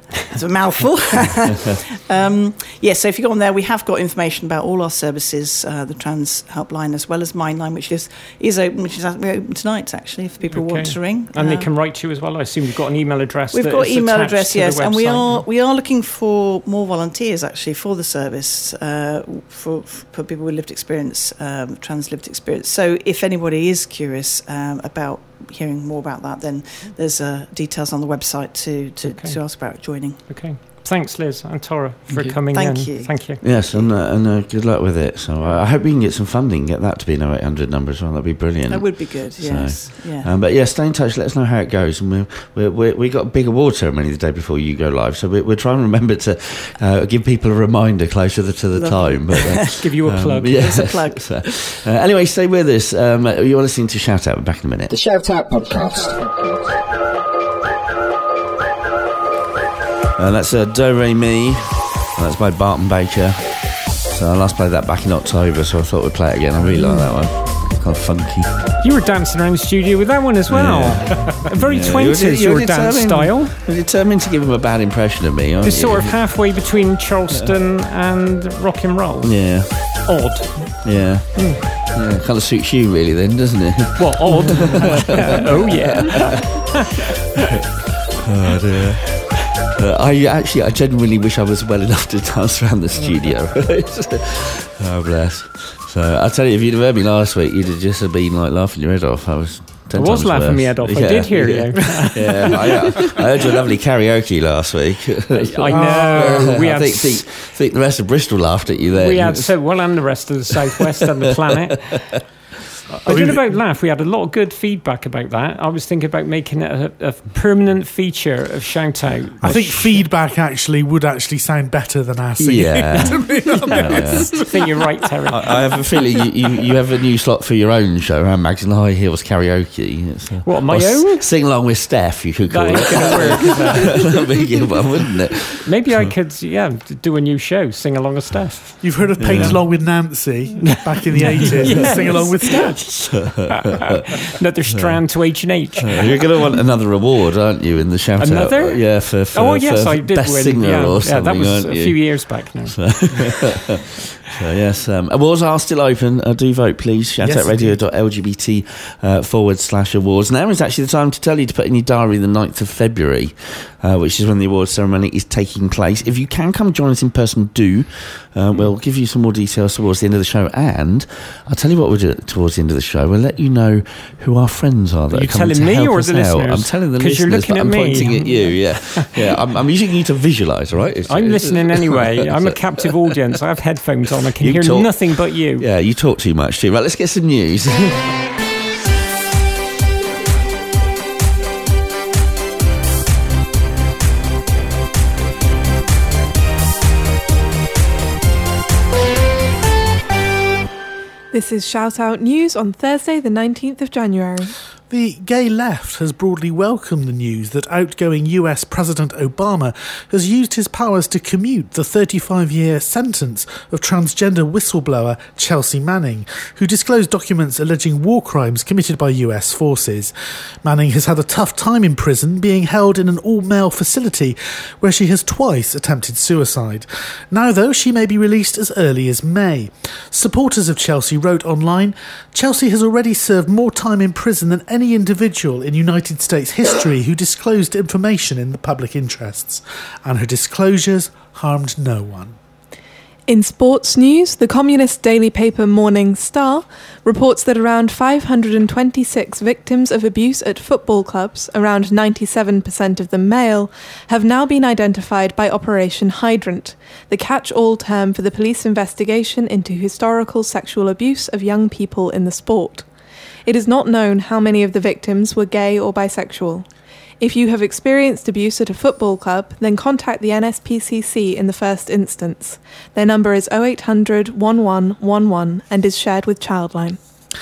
[SPEAKER 9] It's a mouthful. um, yeah, so if you go on there, we have got information about all our services, uh, the trans helpline as well as Mine Line, which is is open, which is open tonight actually, if people
[SPEAKER 4] Okay.
[SPEAKER 9] want to ring.
[SPEAKER 4] And
[SPEAKER 9] Uh,
[SPEAKER 4] they can write to you as well. I assume you've got an email address.
[SPEAKER 9] We've
[SPEAKER 4] that
[SPEAKER 9] got
[SPEAKER 4] is
[SPEAKER 9] email
[SPEAKER 4] attached
[SPEAKER 9] address,
[SPEAKER 4] to the
[SPEAKER 9] yes, and we
[SPEAKER 4] website.
[SPEAKER 9] are we are looking for more volunteers actually for the service uh, for, for people with lived experience, um, trans lived experience. So if anybody is curious um, about hearing more about that, then there's uh, details on the website to to,
[SPEAKER 4] Okay.
[SPEAKER 9] to ask about joining.
[SPEAKER 4] Okay. Thanks, Liz and Tora, for
[SPEAKER 8] Thank you.
[SPEAKER 4] coming
[SPEAKER 9] Thank
[SPEAKER 4] in.
[SPEAKER 9] you.
[SPEAKER 4] Thank you.
[SPEAKER 3] Yes, and, uh, and uh, good luck with it. So uh, I hope we can get some funding, get that to be an oh eight hundred number as well. That'd be brilliant.
[SPEAKER 9] That would be good. Yes. Yeah.
[SPEAKER 3] Um, but yeah, stay in touch. Let us know how it goes. And we we we we got a big award ceremony the day before you go live, so we, we're trying to remember to uh, give people a reminder closer to, to the
[SPEAKER 9] Lovely.
[SPEAKER 3] time. But uh,
[SPEAKER 4] Give you a
[SPEAKER 3] um,
[SPEAKER 4] plug.
[SPEAKER 3] Yeah.
[SPEAKER 9] There's a plug.
[SPEAKER 3] So, uh, anyway, stay with us. Um, you're listening to Shout Out. We're back in a minute.
[SPEAKER 6] The Shout Out Podcast.
[SPEAKER 3] Uh, that's uh, Do Re Mi. That's by Barton Baker. So I last played that back in October, so I thought we'd play it again. I really like that one. It's kind of funky.
[SPEAKER 4] You were dancing around the studio with that one as well.
[SPEAKER 3] Yeah.
[SPEAKER 4] Very
[SPEAKER 3] Yeah,
[SPEAKER 4] twenties,
[SPEAKER 3] you're- you're
[SPEAKER 4] your dance
[SPEAKER 3] determined-
[SPEAKER 4] style.
[SPEAKER 3] You're determined to give him a bad impression of me, aren't
[SPEAKER 4] It's
[SPEAKER 3] you?
[SPEAKER 4] sort of halfway between Charleston and rock and roll.
[SPEAKER 3] Yeah,
[SPEAKER 4] Odd.
[SPEAKER 3] yeah. Yeah, kind of suits you really then, doesn't it?
[SPEAKER 4] Well, odd. Oh, yeah.
[SPEAKER 3] Oh dear. Uh, I actually, I genuinely wish I was well enough to dance around the studio. Oh bless. So I tell you, if you'd have heard me last week, you'd have just have been like laughing your head off. I was. ten
[SPEAKER 4] I was
[SPEAKER 3] times
[SPEAKER 4] laughing
[SPEAKER 3] worse.
[SPEAKER 4] my head off. I
[SPEAKER 3] Yeah,
[SPEAKER 4] did hear
[SPEAKER 3] yeah.
[SPEAKER 4] you.
[SPEAKER 3] Yeah, I, I heard your lovely karaoke last week.
[SPEAKER 4] I know. We
[SPEAKER 3] I
[SPEAKER 4] had,
[SPEAKER 3] think, think, think the rest of Bristol laughed at you then.
[SPEAKER 4] we had so well, and the rest of the Southwest and the planet. I don't know about laugh. We had a lot of good feedback about that. I was thinking about making it a, a permanent feature of Shout Out.
[SPEAKER 10] I think feedback actually would actually sound better than our singing.
[SPEAKER 3] Yeah.
[SPEAKER 10] To be honest.
[SPEAKER 4] I think you're right, Terry.
[SPEAKER 3] I, I have a feeling you, you, you have a new slot for your own show, around Mags and High Heels karaoke. It's, uh,
[SPEAKER 4] What, my
[SPEAKER 3] or s-
[SPEAKER 4] own?
[SPEAKER 3] Sing along with Steph, you could call
[SPEAKER 4] That
[SPEAKER 3] it.
[SPEAKER 4] ain't gonna work, is it?
[SPEAKER 3] That'd be a good one, wouldn't it?
[SPEAKER 4] Maybe I could, yeah, do a new show, sing along with Steph.
[SPEAKER 10] You've heard of Paint
[SPEAKER 3] Yeah.
[SPEAKER 10] Along with Nancy back in the eighties.
[SPEAKER 4] Yes.
[SPEAKER 10] Sing along with Steph.
[SPEAKER 4] Another strand to H and H.
[SPEAKER 3] Uh, you're going to want another award, aren't you, in the shout out?
[SPEAKER 4] Another?
[SPEAKER 3] Yeah, for, for,
[SPEAKER 4] Oh, yes,
[SPEAKER 3] for
[SPEAKER 4] I did
[SPEAKER 3] best
[SPEAKER 4] win.
[SPEAKER 3] singer
[SPEAKER 4] yeah,
[SPEAKER 3] or
[SPEAKER 4] yeah,
[SPEAKER 3] something,
[SPEAKER 4] that was
[SPEAKER 3] aren't
[SPEAKER 4] a
[SPEAKER 3] you?
[SPEAKER 4] few years back now.
[SPEAKER 3] So yes, um, awards are still open. Uh, do vote, please. Shoutoutradio.lgbt uh, forward slash awards. Now is actually the time to tell you to put in your diary the ninth of February, uh, which is when the awards ceremony is taking place. If you can come join us in person, do. Uh, we'll give you some more details towards the end of the show, and I'll tell you what we'll do towards the end of the show. We'll let you know who our friends are that
[SPEAKER 4] Are you
[SPEAKER 3] are coming
[SPEAKER 4] telling
[SPEAKER 3] to
[SPEAKER 4] me
[SPEAKER 3] help
[SPEAKER 4] or
[SPEAKER 3] us
[SPEAKER 4] the
[SPEAKER 3] out.
[SPEAKER 4] listeners?
[SPEAKER 3] I'm telling the
[SPEAKER 4] 'Cause
[SPEAKER 3] listeners,
[SPEAKER 4] you're looking
[SPEAKER 3] but
[SPEAKER 4] at
[SPEAKER 3] I'm
[SPEAKER 4] me.
[SPEAKER 3] pointing at you. Yeah, yeah. I'm, I'm using you to visualise, right? It's-
[SPEAKER 4] I'm
[SPEAKER 3] it's-
[SPEAKER 4] listening anyway. I'm a captive audience. I have headphones on. I can
[SPEAKER 3] You
[SPEAKER 4] hear
[SPEAKER 3] talk-
[SPEAKER 4] nothing but you.
[SPEAKER 3] Yeah, you talk too much too. Right, let's get some news.
[SPEAKER 11] This is Shout Out News on Thursday, the nineteenth of January.
[SPEAKER 10] The gay left has broadly welcomed the news that outgoing U S President Obama has used his powers to commute the thirty-five-year sentence of transgender whistleblower Chelsea Manning, who disclosed documents alleging war crimes committed by U S forces. Manning has had a tough time in prison, being held in an all-male facility where she has twice attempted suicide. Now, though, she may be released as early as May. Supporters of Chelsea wrote online, "Chelsea has already served more time in prison than any individual in United States history who disclosed information in the public interests, and her disclosures harmed no one."
[SPEAKER 11] In sports news, the communist daily paper Morning Star reports that around five hundred twenty-six victims of abuse at football clubs, around ninety-seven percent of them male, have now been identified by Operation Hydrant, the catch-all term for the police investigation into historical sexual abuse of young people in the sport. It is not known how many of the victims were gay or bisexual. If you have experienced abuse at a football club, then contact the N S P C C in the first instance. Their number is oh eight hundred, one one one one and is shared with Childline.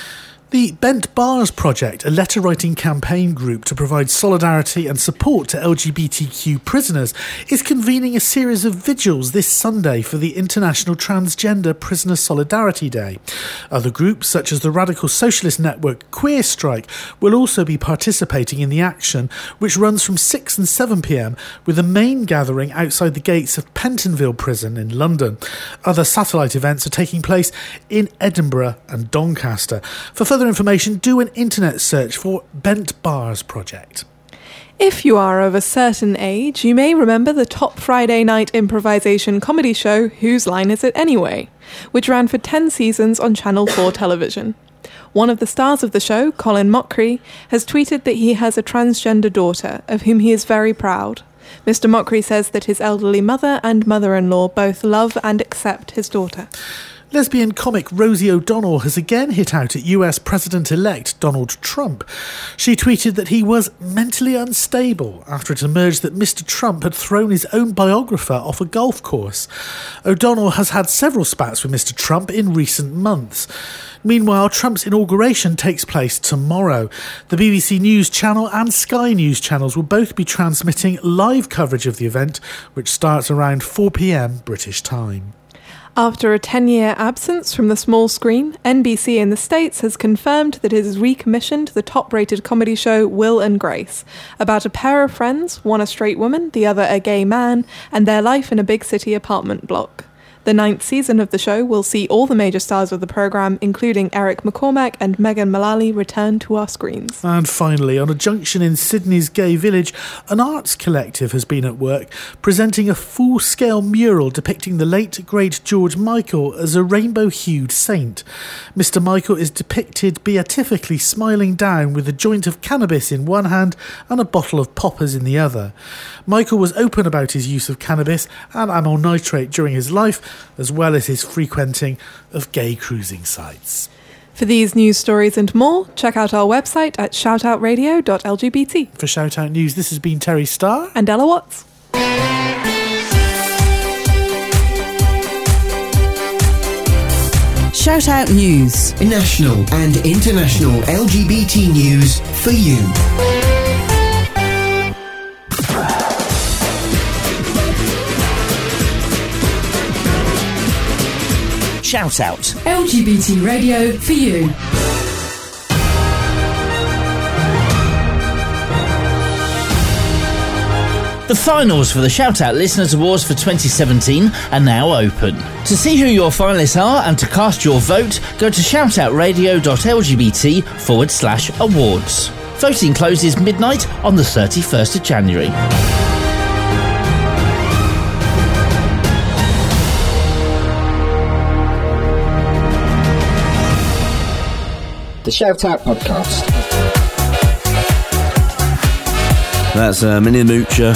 [SPEAKER 10] The Bent Bars Project, a letter-writing campaign group to provide solidarity and support to L G B T Q prisoners, is convening a series of vigils this Sunday for the International Transgender Prisoner Solidarity Day. Other groups, such as the radical socialist network Queer Strike, will also be participating in the action, which runs from six and seven p m, with a main gathering outside the gates of Pentonville Prison in London. Other satellite events are taking place in Edinburgh and Doncaster. For further information, do an internet search for Bent Bars Project.
[SPEAKER 11] If you are of a certain age, you may remember the top Friday night improvisation comedy show Whose Line Is It Anyway?, which ran for ten seasons on Channel four television. One of the stars of the show, Colin Mochrie, has tweeted that he has a transgender daughter, of whom he is very proud. Mister Mochrie says that his elderly mother and mother-in-law both love and accept his daughter.
[SPEAKER 10] Lesbian comic Rosie O'Donnell has again hit out at U S President-elect Donald Trump. She tweeted that he was mentally unstable after it emerged that Mister Trump had thrown his own biographer off a golf course. O'Donnell has had several spats with Mister Trump in recent months. Meanwhile, Trump's inauguration takes place tomorrow. The B B C News Channel and Sky News channels will both be transmitting live coverage of the event, which starts around four p m British time.
[SPEAKER 11] After a ten-year absence from the small screen, N B C in the States has confirmed that it has recommissioned the top-rated comedy show Will and Grace, about a pair of friends, one a straight woman, the other a gay man, and their life in a big city apartment block. The ninth season of the show will see all the major stars of the programme, including Eric McCormack and Megan Mullally, return to our screens.
[SPEAKER 10] And finally, on a junction in Sydney's gay village, an arts collective has been at work, presenting a full-scale mural depicting the late, great George Michael as a rainbow-hued saint. Mister Michael is depicted beatifically smiling down with a joint of cannabis in one hand and a bottle of poppers in the other. Michael was open about his use of cannabis and amyl nitrate during his life, as well as his frequenting of gay cruising sites.
[SPEAKER 11] For these news stories and more, check out our website at shout out radio dot l g b t.
[SPEAKER 10] For Shout Out News, this has been Terry Starr
[SPEAKER 11] and Ella Watts.
[SPEAKER 6] Shout Out News. National and international L G B T news for you.
[SPEAKER 2] Shout Out.
[SPEAKER 7] L G B T radio for you.
[SPEAKER 2] The finals for the Shout Out Listeners Awards for twenty seventeen are now open. To see who your finalists are and to cast your vote, go to shout out radio dot l g b t forward slash awards. Voting closes midnight on the thirty-first of January.
[SPEAKER 12] The Shout Out Podcast.
[SPEAKER 3] That's uh, Mini Moocher.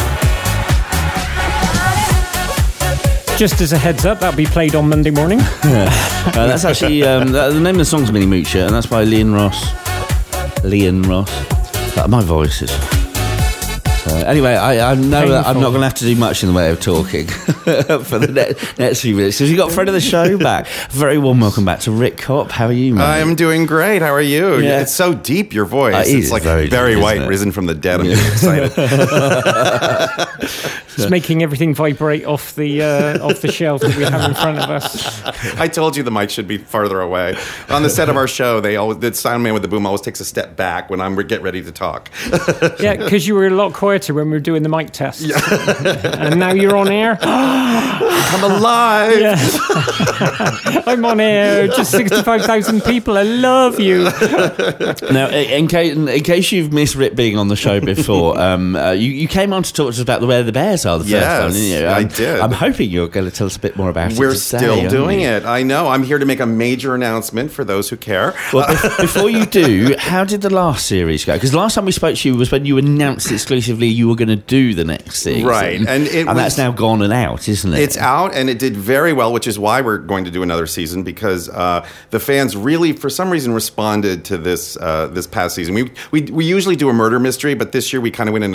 [SPEAKER 4] Just as a heads up, that'll be played on Monday morning.
[SPEAKER 3] Yeah. Uh, that's actually, um, the, the name of the song's Mini Moocher, and that's by Leon Ross. Leon Ross. Uh, my voice is... So, anyway, I, I know that I'm not going to have to do much in the way of talking for the next, next few minutes. Because you've got a friend of the show back. Very warm welcome back to Rick Kopp. How are you, man?
[SPEAKER 13] I'm doing great. How are you?
[SPEAKER 3] Yeah.
[SPEAKER 13] It's so deep, your voice.
[SPEAKER 3] Uh, it
[SPEAKER 13] it's like
[SPEAKER 3] very
[SPEAKER 13] Barry
[SPEAKER 3] deep,
[SPEAKER 13] White, risen from the dead. I'm
[SPEAKER 3] Yeah.
[SPEAKER 13] excited.
[SPEAKER 4] It's making everything vibrate off the uh, off the shelf that we have in front of us.
[SPEAKER 13] I told you the mic should be farther away. On the set of our show, they always the sound man with the boom always takes a step back when I'm get ready to talk.
[SPEAKER 4] Yeah, because you were a lot quieter when we were doing the mic test. Yeah. And now you're on air.
[SPEAKER 13] I'm alive.
[SPEAKER 4] Yeah. I'm on air. Just sixty-five thousand people. I love you.
[SPEAKER 3] Now, in case, in case you've missed Rick being on the show before, um, uh, you, you came on to talk to us about the Where the Bears Are the first
[SPEAKER 13] Yes,
[SPEAKER 3] time, didn't you?
[SPEAKER 13] I
[SPEAKER 3] Um,
[SPEAKER 13] did.
[SPEAKER 3] I'm hoping you're going to tell us a bit more about
[SPEAKER 13] We're
[SPEAKER 3] it today.
[SPEAKER 13] still
[SPEAKER 3] aren't
[SPEAKER 13] doing
[SPEAKER 3] we?
[SPEAKER 13] it. I know. I'm here to make a major announcement for those who care.
[SPEAKER 3] Well, bef- before you do, how did the last series go? Because last time we spoke to you was when you announced exclusively you were going to do the next season.
[SPEAKER 13] Right, and it
[SPEAKER 3] and
[SPEAKER 13] was-
[SPEAKER 3] that's now gone and out, isn't it?
[SPEAKER 13] It's out, and it did very well, which is why we're going to do another season, because uh, the fans really, for some reason, responded to this uh, this past season. We, we we usually do a murder mystery, but this year we kind of went in a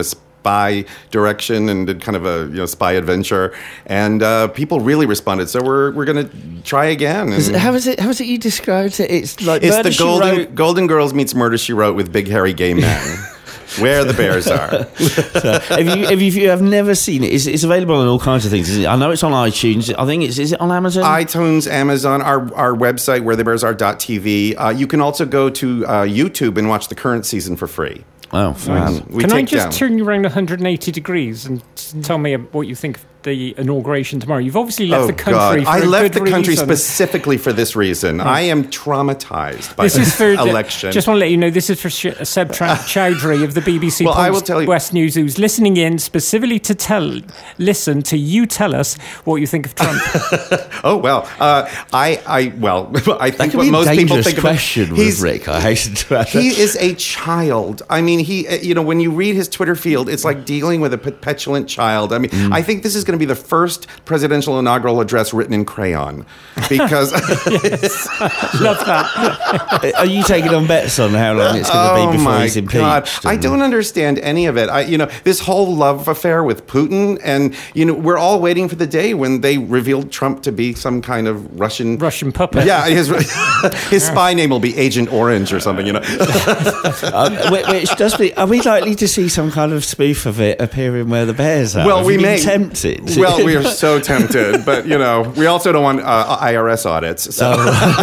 [SPEAKER 13] spy direction and did kind of a you know spy adventure, and uh, people really responded. So we're we're going to try again.
[SPEAKER 3] Is
[SPEAKER 13] And
[SPEAKER 3] it- How is it? How is it you described it? It's like
[SPEAKER 13] it's
[SPEAKER 3] Murder,
[SPEAKER 13] the
[SPEAKER 3] She
[SPEAKER 13] Golden
[SPEAKER 3] Wrote.
[SPEAKER 13] Golden Girls meets Murder, She Wrote with big hairy gay men. Where the bears are.
[SPEAKER 3] if, you, if you have never seen it, it's, it's available on all kinds of things. Isn't it? I know it's on iTunes. I think it's is it on Amazon?
[SPEAKER 13] iTunes, Amazon, our our website, where the bears are dot t v. Uh, you can also go to uh, YouTube and watch the current season for free.
[SPEAKER 3] Oh, fun.
[SPEAKER 13] We
[SPEAKER 4] Can I
[SPEAKER 13] take
[SPEAKER 4] just
[SPEAKER 13] down.
[SPEAKER 4] turn you around one hundred eighty degrees and t- tell me what you think of the inauguration tomorrow? You've obviously left
[SPEAKER 13] Oh,
[SPEAKER 4] the country
[SPEAKER 13] God.
[SPEAKER 4] for
[SPEAKER 13] I
[SPEAKER 4] a
[SPEAKER 13] left
[SPEAKER 4] good
[SPEAKER 13] the country
[SPEAKER 4] reason.
[SPEAKER 13] specifically for this reason. I am traumatized by
[SPEAKER 4] This
[SPEAKER 13] this
[SPEAKER 4] is for
[SPEAKER 13] election.
[SPEAKER 4] Just want to let you know, this is for Sh- Seb Tra- Chowdhury of the B B C
[SPEAKER 13] Well,
[SPEAKER 4] Post
[SPEAKER 13] I will tell you-
[SPEAKER 4] West News, who's listening in specifically to tell, listen to you tell us what you think of Trump.
[SPEAKER 13] Oh well, uh, I, I, well, I
[SPEAKER 3] That
[SPEAKER 13] think
[SPEAKER 3] could
[SPEAKER 13] what
[SPEAKER 3] be a
[SPEAKER 13] most people
[SPEAKER 3] dangerous
[SPEAKER 13] think
[SPEAKER 3] question
[SPEAKER 13] of.
[SPEAKER 3] with
[SPEAKER 13] He's
[SPEAKER 3] Rick. I hasten to add.
[SPEAKER 13] he is a child. I mean, he, uh, you know, when you read his Twitter field, it's like dealing with a pe- petulant child. I mean,
[SPEAKER 3] Mm.
[SPEAKER 13] I think this is going to be the first presidential inaugural address written in crayon, because
[SPEAKER 4] Love that.
[SPEAKER 3] Are you taking on bets on how long it's going to
[SPEAKER 13] oh
[SPEAKER 3] be before
[SPEAKER 13] my
[SPEAKER 3] he's impeached?
[SPEAKER 13] God. I
[SPEAKER 3] And-
[SPEAKER 13] don't understand any of it. I, you know, this whole love affair with Putin, and you know, we're all waiting for the day when they revealed Trump to be some kind of Russian
[SPEAKER 4] Russian puppet.
[SPEAKER 13] Yeah, his his spy name will be Agent Orange or something. You know.
[SPEAKER 3] Uh, whi- which does be, are we likely to see some kind of spoof of it appearing where the bears are?
[SPEAKER 13] Well,
[SPEAKER 3] Have
[SPEAKER 13] we
[SPEAKER 3] you been
[SPEAKER 13] may.
[SPEAKER 3] tempted.
[SPEAKER 13] Well, we are so tempted, but you know, we also don't want uh, I R S audits. So.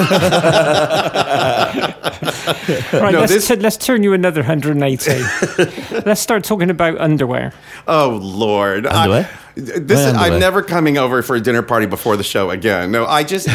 [SPEAKER 4] Right,
[SPEAKER 13] No,
[SPEAKER 4] let's,
[SPEAKER 13] this-
[SPEAKER 4] t- let's turn you another one hundred eighty. Let's start talking about underwear.
[SPEAKER 13] Oh Lord!
[SPEAKER 3] Underwear?
[SPEAKER 13] I, this
[SPEAKER 3] My
[SPEAKER 13] is,
[SPEAKER 3] underwear.
[SPEAKER 13] I'm never coming over for a dinner party before the show again. No, I just.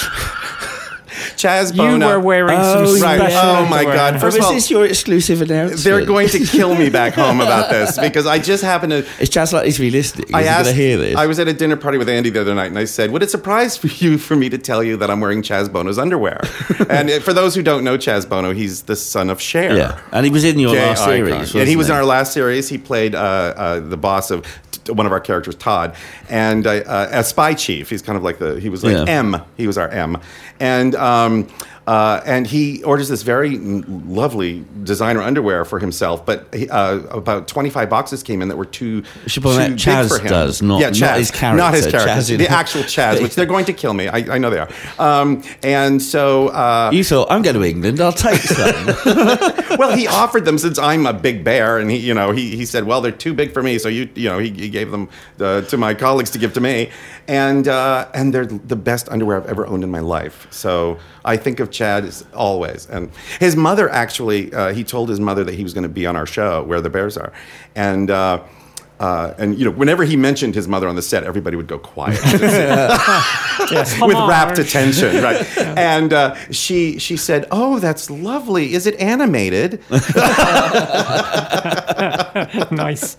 [SPEAKER 13] Chaz
[SPEAKER 4] You
[SPEAKER 13] Bono.
[SPEAKER 4] were wearing
[SPEAKER 3] Oh,
[SPEAKER 4] some
[SPEAKER 3] yeah.
[SPEAKER 4] special
[SPEAKER 13] Oh, my
[SPEAKER 4] underwear.
[SPEAKER 13] God.
[SPEAKER 3] Oh,
[SPEAKER 13] First
[SPEAKER 3] is
[SPEAKER 13] of all,
[SPEAKER 3] this your exclusive announcement?
[SPEAKER 13] they're going to kill me back home about this because I just happened to.
[SPEAKER 3] Is Chaz likely to be listening? Is
[SPEAKER 13] I
[SPEAKER 3] he
[SPEAKER 13] asked.
[SPEAKER 3] going to hear this?
[SPEAKER 13] I was at a dinner party with Andy the other night, and I said, "Would it surprise for you for me to tell you that I'm wearing Chaz Bono's underwear?" And uh, for those who don't know Chaz Bono, he's the son of Cher.
[SPEAKER 3] Yeah, and he was in your
[SPEAKER 13] Gay
[SPEAKER 3] last
[SPEAKER 13] icon.
[SPEAKER 3] series.
[SPEAKER 13] And
[SPEAKER 3] wasn't
[SPEAKER 13] he was in our last series. He played uh, uh, the boss of t- one of our characters, Todd, and uh, uh, a spy chief. He's kind of like the he was like
[SPEAKER 3] Yeah.
[SPEAKER 13] M. He was our M, and. Um, Uh, and he orders this very n- lovely designer underwear for himself, but he, uh, about twenty-five boxes came in that were too,
[SPEAKER 3] should
[SPEAKER 13] too
[SPEAKER 3] point out
[SPEAKER 13] big
[SPEAKER 3] Chaz
[SPEAKER 13] for him.
[SPEAKER 3] does, not-
[SPEAKER 13] yeah,
[SPEAKER 3] not
[SPEAKER 13] Chaz,
[SPEAKER 3] his character.
[SPEAKER 13] not his character,
[SPEAKER 3] Chaz in-
[SPEAKER 13] the actual Chaz, which they're going to kill me. I, I know they are. Um, and so, uh,
[SPEAKER 3] You thought, I'm going to England, I'll take some.
[SPEAKER 13] well, he offered them since I'm a big bear, and he, you know, he, he said, well, they're too big for me, so you, you know, he, he gave them uh, to my colleagues to give to me, and uh, and they're the best underwear I've ever owned in my life. So I think of Chad as always, and his mother actually, uh, he told his mother that he was going to be on our show, Where the Bears Are, and. Uh, Uh, and you know, whenever he mentioned his mother on the set, everybody would go quiet
[SPEAKER 4] Yes,
[SPEAKER 13] with
[SPEAKER 4] come on.
[SPEAKER 13] rapt attention, right? And uh, she she said, "Oh, that's lovely. Is it animated?"
[SPEAKER 4] Nice.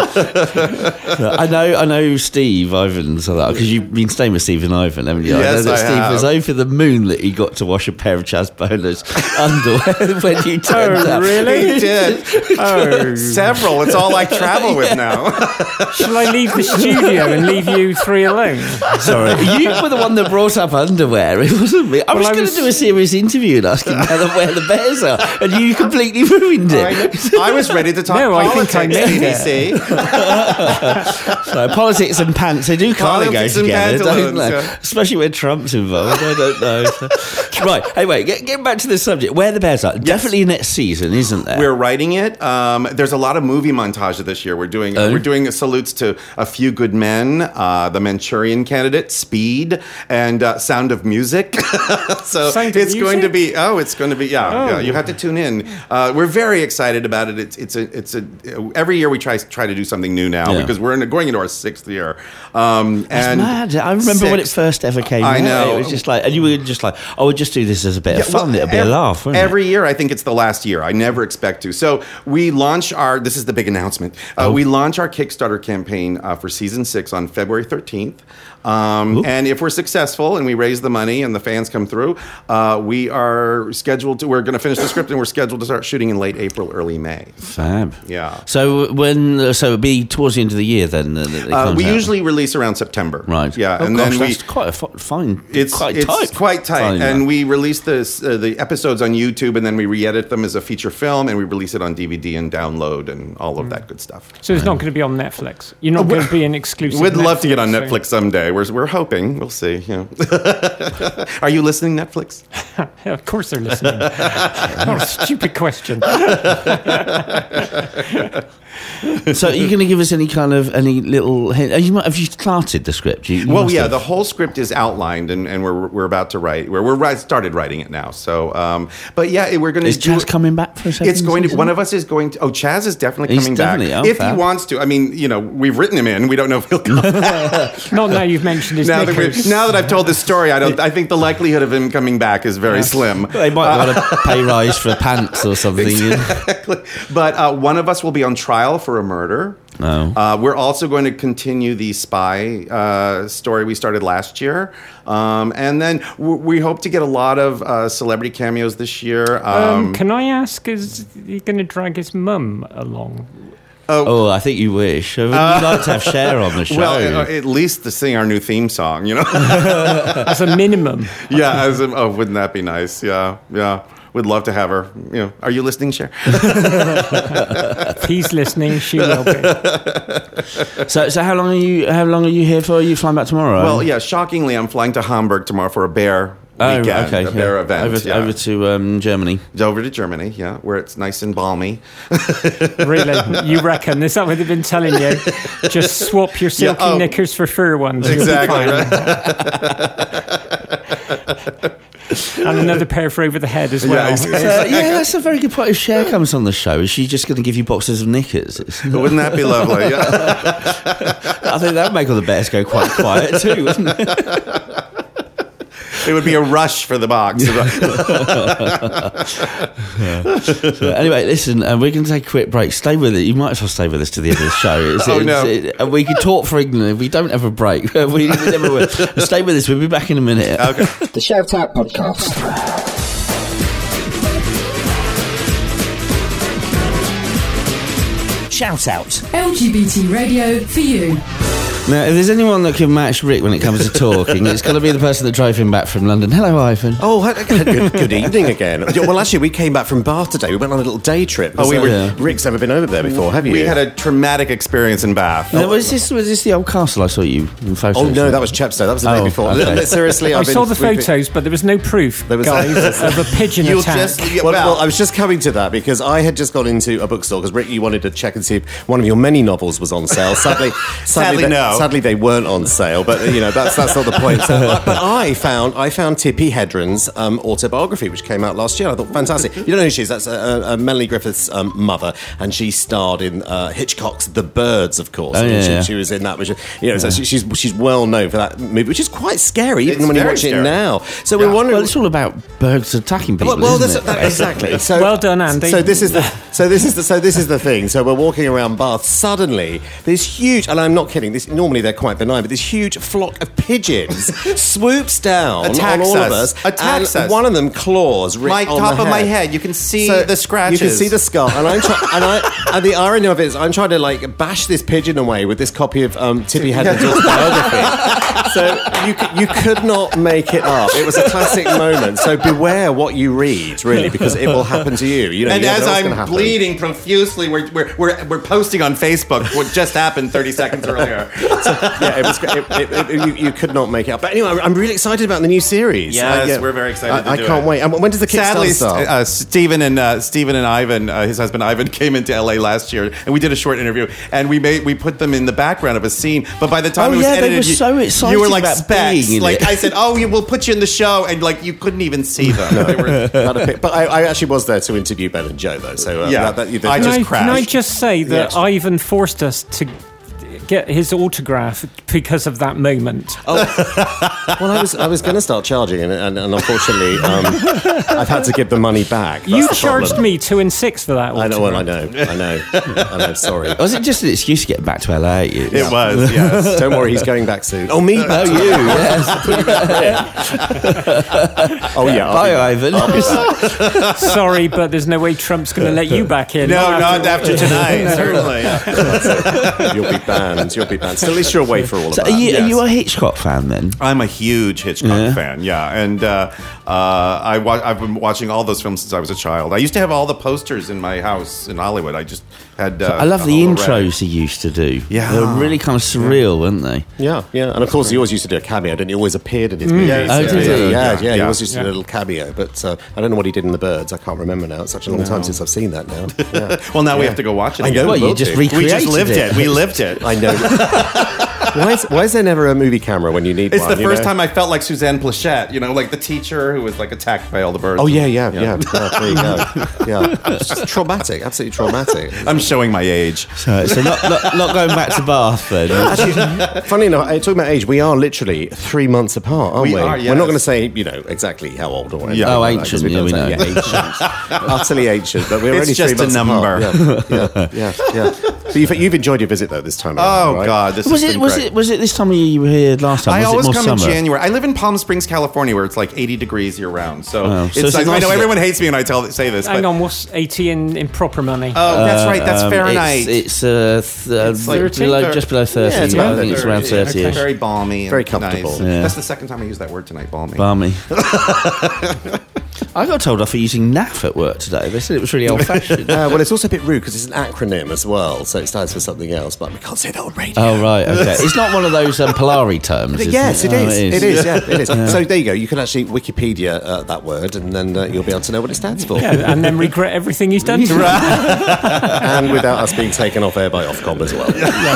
[SPEAKER 3] I know, I know Steve Ivans, because you've been staying with Steve and Ivan, haven't you? I know
[SPEAKER 13] Yes,
[SPEAKER 3] that
[SPEAKER 13] I
[SPEAKER 3] Steve
[SPEAKER 13] have.
[SPEAKER 3] was over the moon that he got to wash a pair of Chaz Bono's underwear when you turned
[SPEAKER 4] Oh,
[SPEAKER 3] up.
[SPEAKER 4] really?
[SPEAKER 13] He did.
[SPEAKER 4] Oh.
[SPEAKER 13] Several. It's all I travel with now.
[SPEAKER 4] Shall I leave the studio and leave you three alone?
[SPEAKER 3] Sorry, you were the one that brought up underwear. It wasn't me. I
[SPEAKER 4] Well,
[SPEAKER 3] was
[SPEAKER 4] I
[SPEAKER 3] going
[SPEAKER 4] was-
[SPEAKER 3] to do a serious interview and ask him where the, where the bears are, and you completely ruined it.
[SPEAKER 13] I was ready to talk
[SPEAKER 4] No, I
[SPEAKER 13] politics,
[SPEAKER 4] think I made
[SPEAKER 13] B B
[SPEAKER 4] it.
[SPEAKER 13] C.
[SPEAKER 3] So politics and pants, they do kind of go
[SPEAKER 13] Politics and
[SPEAKER 3] together, don't
[SPEAKER 13] pantaloons,
[SPEAKER 3] they?
[SPEAKER 13] yeah.
[SPEAKER 3] Especially when Trump's involved. I don't know. Right, anyway, get, getting back to the subject. Where the bears are. Definitely next season, isn't there?
[SPEAKER 13] We're writing it. Um, there's a lot of movie montage this year. We're doing
[SPEAKER 3] Oh.
[SPEAKER 13] we're doing salutes to A Few Good Men, uh, The Manchurian Candidate, Speed, and uh, Sound of Music. so
[SPEAKER 4] Sound of
[SPEAKER 13] it's going to
[SPEAKER 4] Music?
[SPEAKER 13] be oh, it's going to be yeah.
[SPEAKER 4] Oh.
[SPEAKER 13] yeah you have to tune in. Uh, we're very excited about it. It's it's a it's a every year we try try to do something new now
[SPEAKER 3] Yeah.
[SPEAKER 13] because we're in, going into our sixth year. Um,
[SPEAKER 3] That's
[SPEAKER 13] and
[SPEAKER 3] mad. I remember when it
[SPEAKER 13] sixth.
[SPEAKER 3] first ever came
[SPEAKER 13] I
[SPEAKER 3] out.
[SPEAKER 13] know.
[SPEAKER 3] It was just like, and you were just like, oh, we'll just do this as a bit of
[SPEAKER 13] Yeah, well,
[SPEAKER 3] fun. It'll be a
[SPEAKER 13] ev-
[SPEAKER 3] laugh, won't
[SPEAKER 13] Every
[SPEAKER 3] it?
[SPEAKER 13] year, I think it's the last year. I never expect to. So we launch our. This is the big announcement. Uh,
[SPEAKER 3] Oh.
[SPEAKER 13] We launch our Kickstarter campaign uh, for season six on February thirteenth. Um, and if we're successful and we raise the money and the fans come through, uh, we are scheduled to, we're going to finish the script and we're scheduled to start shooting in late April, early May.
[SPEAKER 3] Fab.
[SPEAKER 13] Yeah.
[SPEAKER 3] So when, so it'll be towards the end of the year then? That it
[SPEAKER 13] Uh,
[SPEAKER 3] comes
[SPEAKER 13] we
[SPEAKER 3] out.
[SPEAKER 13] usually release around September.
[SPEAKER 3] Right.
[SPEAKER 13] Yeah.
[SPEAKER 3] Oh,
[SPEAKER 13] and
[SPEAKER 3] gosh,
[SPEAKER 13] then we,
[SPEAKER 3] that's quite a fi- fine.
[SPEAKER 13] It's
[SPEAKER 3] quite
[SPEAKER 13] it's
[SPEAKER 3] tight.
[SPEAKER 13] quite tight,
[SPEAKER 3] Fine,
[SPEAKER 13] and
[SPEAKER 3] yeah.
[SPEAKER 13] we release this uh, the episodes on YouTube, and then we re-edit them as a feature film, and we release it on D V D and download, and all of that good stuff.
[SPEAKER 4] So it's not going to be on Netflix. You're not
[SPEAKER 13] Oh,
[SPEAKER 4] going to be an exclusive.
[SPEAKER 13] We'd love to get on
[SPEAKER 4] so-
[SPEAKER 13] Netflix someday. We're we're hoping. We'll see. You know. Are you listening, Netflix?
[SPEAKER 4] Yeah, of course they're listening. What a stupid question.
[SPEAKER 3] So are you going to give us any kind of any little hint? Have you, have you started the script? You, you
[SPEAKER 13] Well,
[SPEAKER 3] must
[SPEAKER 13] yeah,
[SPEAKER 3] have.
[SPEAKER 13] the whole script is outlined, and, and we're we're about to write. We're we're right, started writing it now. So, um, but yeah, we're going to.
[SPEAKER 3] Is Chaz coming back for a second
[SPEAKER 13] It's going to.
[SPEAKER 3] season?
[SPEAKER 13] One of us is going to. Oh, Chaz is definitely
[SPEAKER 3] He's
[SPEAKER 13] coming
[SPEAKER 3] definitely-
[SPEAKER 13] back
[SPEAKER 3] oh,
[SPEAKER 13] if he
[SPEAKER 3] fab.
[SPEAKER 13] wants to. I mean, you know, we've written him in. We don't know if he'll come back.
[SPEAKER 4] Not now you've mentioned his
[SPEAKER 13] now that, we,
[SPEAKER 4] knickers.
[SPEAKER 13] now that I've told this story, I don't. I think the likelihood of him coming back is very slim.
[SPEAKER 3] They might want a pay rise for pants or something.
[SPEAKER 13] Exactly. But uh, one of us will be on trial for a murder.
[SPEAKER 3] Oh.
[SPEAKER 13] Uh, we're also going to continue the spy uh, story we started last year. Um, and then w- we hope to get a lot of uh, celebrity cameos this year. Um,
[SPEAKER 4] Um, can I ask, is he going to drag his mum along?
[SPEAKER 3] Oh, I think you wish. You'd like to have Cher on the show.
[SPEAKER 13] Well, uh, at least to sing our new theme song, you know?
[SPEAKER 4] As a minimum.
[SPEAKER 13] Yeah, as a, oh, wouldn't that be nice? Yeah, yeah. We'd love to have her. You know, are you listening, Cher?
[SPEAKER 4] If he's listening, she will be.
[SPEAKER 3] so, so how long are you? How long are you here for? Are you flying back tomorrow?
[SPEAKER 13] Well, yeah. Shockingly, I'm flying to Hamburg tomorrow for a bear
[SPEAKER 3] Oh,
[SPEAKER 13] weekend,
[SPEAKER 3] okay,
[SPEAKER 13] a bear
[SPEAKER 3] yeah.
[SPEAKER 13] event.
[SPEAKER 3] Over,
[SPEAKER 13] yeah.
[SPEAKER 3] over to um, Germany.
[SPEAKER 13] Over to Germany, yeah, where it's nice and balmy.
[SPEAKER 4] Really? You reckon? Is that what they've been telling you? Just swap your silky
[SPEAKER 13] Yeah, oh.
[SPEAKER 4] knickers for fur ones. You'll be
[SPEAKER 13] Exactly,
[SPEAKER 4] fine. And another pair for over the head as well.
[SPEAKER 13] Yeah,
[SPEAKER 3] So, yeah, that's a very good point. If Cher comes on the show, is she just going to give you boxes of knickers? It's-
[SPEAKER 13] Wouldn't that be lovely? Yeah.
[SPEAKER 3] I think that would make all the bears go quite quiet too, wouldn't it?
[SPEAKER 13] It would be a rush for the box.
[SPEAKER 3] So anyway, listen, uh, we're going to take a quick break. Stay with it. You might as well stay with us to the end of the show. It's,
[SPEAKER 13] Oh,
[SPEAKER 3] it's,
[SPEAKER 13] no.
[SPEAKER 3] it, uh, we can talk for England if we don't have a break. we, we never will. Stay with us. We'll be back in a minute.
[SPEAKER 13] Okay.
[SPEAKER 12] The Shout Out Podcast.
[SPEAKER 2] Shout out.
[SPEAKER 7] L G B T radio for you.
[SPEAKER 3] Now, if there's anyone that can match Rick when it comes to talking, it's got to be the person that drove him back from London. Hello, Ivan.
[SPEAKER 5] Oh, hi- good, good evening again. Well, actually, we came back from Bath today. We went on a little day trip.
[SPEAKER 13] Oh, we
[SPEAKER 5] So,
[SPEAKER 13] were-
[SPEAKER 5] uh, Rick's never been over there before, have you?
[SPEAKER 13] We had a traumatic experience in Bath.
[SPEAKER 3] Now, was this was this the old castle I saw you in photos?
[SPEAKER 5] Oh no, that was Chepstow. That was the day
[SPEAKER 3] Oh,
[SPEAKER 5] before.
[SPEAKER 3] okay.
[SPEAKER 5] Seriously,
[SPEAKER 4] I
[SPEAKER 5] I've been,
[SPEAKER 4] saw the
[SPEAKER 5] we've been-
[SPEAKER 4] photos, but there was no proof,
[SPEAKER 5] There was-
[SPEAKER 4] guys, of a pigeon
[SPEAKER 13] You'll
[SPEAKER 4] attack.
[SPEAKER 13] just- yeah,
[SPEAKER 5] Well,
[SPEAKER 13] well,
[SPEAKER 5] well, I was just coming to that because I had just gone into a bookstore because Rick, you wanted to check and see if one of your many novels was on sale. Sadly, sadly,
[SPEAKER 13] Sadly,
[SPEAKER 5] they,
[SPEAKER 13] no.
[SPEAKER 5] Sadly, they weren't on sale. But you know, that's that's not the point. So, but, but I found I found Tippi Hedren's um, autobiography, which came out last year. I thought fantastic. You don't know who she is? That's uh, uh, Melanie Griffith's um, mother, and she starred in uh, Hitchcock's The Birds, of course.
[SPEAKER 3] Oh,
[SPEAKER 5] I mean,
[SPEAKER 3] yeah,
[SPEAKER 5] she,
[SPEAKER 3] yeah.
[SPEAKER 5] she was in that, which you know, so she, she's she's well known for that movie, which is quite scary, even
[SPEAKER 13] It's
[SPEAKER 5] when you
[SPEAKER 13] very
[SPEAKER 5] watch it
[SPEAKER 13] scary.
[SPEAKER 5] now. So
[SPEAKER 13] Yeah.
[SPEAKER 5] we're wondering.
[SPEAKER 3] Well, it's all about birds attacking people.
[SPEAKER 5] Well, well
[SPEAKER 3] isn't
[SPEAKER 5] that's,
[SPEAKER 3] it?
[SPEAKER 5] that, exactly. So,
[SPEAKER 4] Well done, Andy.
[SPEAKER 5] So this is the so this is the so this is the thing. So we're walking around Bath. Suddenly, this huge, and I'm not kidding. This normally they're quite benign, but this huge flock of pigeons swoops down
[SPEAKER 13] Attacks
[SPEAKER 5] on all of
[SPEAKER 13] us.
[SPEAKER 5] us.
[SPEAKER 13] Attacks
[SPEAKER 5] and
[SPEAKER 13] us.
[SPEAKER 5] One of them claws Rick
[SPEAKER 13] My
[SPEAKER 5] on
[SPEAKER 13] top
[SPEAKER 5] the
[SPEAKER 13] of my
[SPEAKER 5] head.
[SPEAKER 13] head, you can see
[SPEAKER 5] So
[SPEAKER 13] the scratches.
[SPEAKER 5] You can see the skull, and I'm try- and I and the irony of it is I'm trying to like bash this pigeon away with this copy of um, Tippi Hedren's autobiography. So you c- you could not make it up. It was a classic moment. So beware what you read, really, because it will happen to you. You know,
[SPEAKER 13] And
[SPEAKER 5] you never
[SPEAKER 13] as
[SPEAKER 5] know what's gonna
[SPEAKER 13] I'm
[SPEAKER 5] happen.
[SPEAKER 13] bleeding profusely, we're, we're, we're, we're posting on Facebook what just happened thirty seconds earlier.
[SPEAKER 5] yeah, it was. It, it, it, you, you could not make it up. But anyway, I'm really excited about the new series.
[SPEAKER 13] Yes,
[SPEAKER 5] Uh, yeah.
[SPEAKER 13] we're very excited
[SPEAKER 5] I,
[SPEAKER 13] to
[SPEAKER 5] I
[SPEAKER 13] do
[SPEAKER 5] can't
[SPEAKER 13] it.
[SPEAKER 5] wait. And when does the Kickstarter
[SPEAKER 13] Sadly,
[SPEAKER 5] start?
[SPEAKER 13] uh, Stephen and uh, Stephen and Ivan, uh, his husband Ivan, came into L A last year, and we did a short interview, and we made we put them in the background of a scene. But by the time
[SPEAKER 3] Oh,
[SPEAKER 13] it was
[SPEAKER 3] yeah, they
[SPEAKER 13] edited,
[SPEAKER 3] were
[SPEAKER 13] you,
[SPEAKER 3] so excited
[SPEAKER 13] you were like
[SPEAKER 3] about
[SPEAKER 13] specs.
[SPEAKER 3] being in
[SPEAKER 13] Like
[SPEAKER 3] it.
[SPEAKER 13] I said, oh, you, we'll put you in the show, and like you couldn't even see them. They were,
[SPEAKER 5] Not a pic- but I, I actually was there to interview Ben and Joe, though. So uh,
[SPEAKER 13] Yeah.
[SPEAKER 5] that, that,
[SPEAKER 13] I
[SPEAKER 4] Can
[SPEAKER 13] just
[SPEAKER 4] I,
[SPEAKER 13] crashed.
[SPEAKER 4] can I just say that
[SPEAKER 5] Yes.
[SPEAKER 4] Ivan forced us to get his autograph because of that moment.
[SPEAKER 5] Oh. Well, I was I was going to start charging, and, and, and unfortunately, um, I've had to give the money back. That's
[SPEAKER 4] You
[SPEAKER 5] the
[SPEAKER 4] charged
[SPEAKER 5] problem.
[SPEAKER 4] me two and six for that.
[SPEAKER 5] I know. Well, I
[SPEAKER 4] autograph.
[SPEAKER 5] know. I know. I know. Sorry.
[SPEAKER 3] Was it just an excuse to get back to L A? You?
[SPEAKER 5] It was. Yes. Don't worry, he's going back soon. Oh, me?
[SPEAKER 3] Oh, you? Yes.
[SPEAKER 5] Oh, yeah. I'll
[SPEAKER 3] Bye,
[SPEAKER 5] be-
[SPEAKER 3] Ivan.
[SPEAKER 4] Sorry, but there's no way Trump's going to let you back in.
[SPEAKER 13] No, not after tonight, certainly.
[SPEAKER 5] You'll be banned. You'll be banned. So at least you're away for all of
[SPEAKER 3] So
[SPEAKER 5] that.
[SPEAKER 3] are you,
[SPEAKER 13] yes.
[SPEAKER 3] are you a Hitchcock fan then?
[SPEAKER 13] I'm a huge Hitchcock
[SPEAKER 3] Yeah.
[SPEAKER 13] fan, yeah, and uh, uh, I wa- I've been watching all those films since I was a child. I used to have all the posters in my house in Hollywood. I just had. Uh,
[SPEAKER 3] I love the
[SPEAKER 13] all
[SPEAKER 3] intros
[SPEAKER 13] around.
[SPEAKER 3] he used to do.
[SPEAKER 13] Yeah.
[SPEAKER 3] They were really kind of surreal, weren't they?
[SPEAKER 5] Yeah, yeah. And of course, he always used to do a cameo, didn't he? He always appeared in his movies.
[SPEAKER 13] Yes,
[SPEAKER 3] Oh,
[SPEAKER 13] yeah,
[SPEAKER 3] did
[SPEAKER 13] yeah,
[SPEAKER 3] he?
[SPEAKER 5] Yeah, yeah,
[SPEAKER 13] yeah,
[SPEAKER 5] he
[SPEAKER 13] yeah.
[SPEAKER 5] always used to do
[SPEAKER 4] Yeah.
[SPEAKER 5] a little cameo, but uh, I don't know what he did in The Birds. I can't remember now. It's such a long time since I've seen that now. Yeah.
[SPEAKER 13] Well, now we
[SPEAKER 5] Yeah.
[SPEAKER 13] have to go watch it.
[SPEAKER 5] I
[SPEAKER 13] again.
[SPEAKER 5] know.
[SPEAKER 3] Well, you
[SPEAKER 5] will
[SPEAKER 3] just
[SPEAKER 5] do.
[SPEAKER 3] recreated
[SPEAKER 13] We just lived it.
[SPEAKER 3] it.
[SPEAKER 13] We lived it.
[SPEAKER 5] I know. why, is, why is there never a movie camera when you need
[SPEAKER 13] It's
[SPEAKER 5] one?
[SPEAKER 13] the
[SPEAKER 5] you
[SPEAKER 13] first
[SPEAKER 5] know?
[SPEAKER 13] time I felt like Suzanne Plachette, you know, like the teacher who was like attacked by all the birds.
[SPEAKER 5] Oh, yeah, yeah, yeah. yeah there you go. Yeah. It's just traumatic. Absolutely traumatic.
[SPEAKER 13] I'm showing my age.
[SPEAKER 3] So, so not, not, not going back to Bath then.
[SPEAKER 5] Actually, funny enough, uh, talking about age, we are literally three months apart, aren't we?
[SPEAKER 13] We are,
[SPEAKER 5] We're not
[SPEAKER 13] yes.
[SPEAKER 5] going to say, you know, exactly how old or whatever.
[SPEAKER 13] Yeah.
[SPEAKER 3] Oh,
[SPEAKER 5] like that, 'cause
[SPEAKER 3] ancient, yeah, we
[SPEAKER 5] don't
[SPEAKER 3] know.
[SPEAKER 5] say- Yeah, ancient. Utterly ancient, but we're
[SPEAKER 13] It's
[SPEAKER 5] only
[SPEAKER 13] just
[SPEAKER 5] three
[SPEAKER 13] a
[SPEAKER 5] months
[SPEAKER 13] number.
[SPEAKER 5] apart. Yeah, yeah, yeah, yeah. But you've, you've enjoyed your visit, though, this time around,
[SPEAKER 13] Oh
[SPEAKER 5] right?
[SPEAKER 13] God, this
[SPEAKER 3] Was
[SPEAKER 13] has
[SPEAKER 3] it
[SPEAKER 13] been
[SPEAKER 3] was
[SPEAKER 13] great.
[SPEAKER 3] it was it this time of year you were here last time?
[SPEAKER 13] I
[SPEAKER 3] was
[SPEAKER 13] always
[SPEAKER 3] it more
[SPEAKER 13] come
[SPEAKER 3] summer?
[SPEAKER 13] in January. I live in Palm Springs, California, where it's like eighty degrees year round. So,
[SPEAKER 3] Oh,
[SPEAKER 13] it's
[SPEAKER 3] so is it
[SPEAKER 13] like, I
[SPEAKER 3] nice
[SPEAKER 13] know
[SPEAKER 3] to
[SPEAKER 13] everyone
[SPEAKER 3] get-
[SPEAKER 13] hates me when I tell say this.
[SPEAKER 4] Hang
[SPEAKER 13] but,
[SPEAKER 4] on, what's eighty in, in proper money?
[SPEAKER 13] Oh, that's right. That's
[SPEAKER 3] Um,
[SPEAKER 13] Fahrenheit.
[SPEAKER 3] It's, it's, uh, th- uh,
[SPEAKER 13] It's like
[SPEAKER 3] below,
[SPEAKER 13] thirty.
[SPEAKER 3] just below thirty.
[SPEAKER 5] Yeah, it's
[SPEAKER 3] I
[SPEAKER 5] about
[SPEAKER 3] think it's around
[SPEAKER 5] thirty.
[SPEAKER 3] thirty.
[SPEAKER 13] It's very balmy. And
[SPEAKER 5] Very comfortable.
[SPEAKER 13] Nice.
[SPEAKER 3] Yeah.
[SPEAKER 13] That's the second time I used that word tonight. Balmy.
[SPEAKER 3] Balmy. I got told off for using naff at work today. They said it was really old-fashioned.
[SPEAKER 5] Uh, well, it's also a bit rude because it's an acronym as well, so it stands for something else, but we can't say that on radio.
[SPEAKER 3] Oh right, okay. It's not one of those um, Polari terms. Is
[SPEAKER 5] Yes,
[SPEAKER 3] it,
[SPEAKER 5] it
[SPEAKER 3] Oh,
[SPEAKER 5] is. It is. Yeah, it is. So there you go. You can actually Wikipedia uh, that word, and then uh, you'll be able to know what it stands for.
[SPEAKER 4] Yeah, and then regret everything he's done to us.
[SPEAKER 5] And without us being taken off air by Ofcom as well.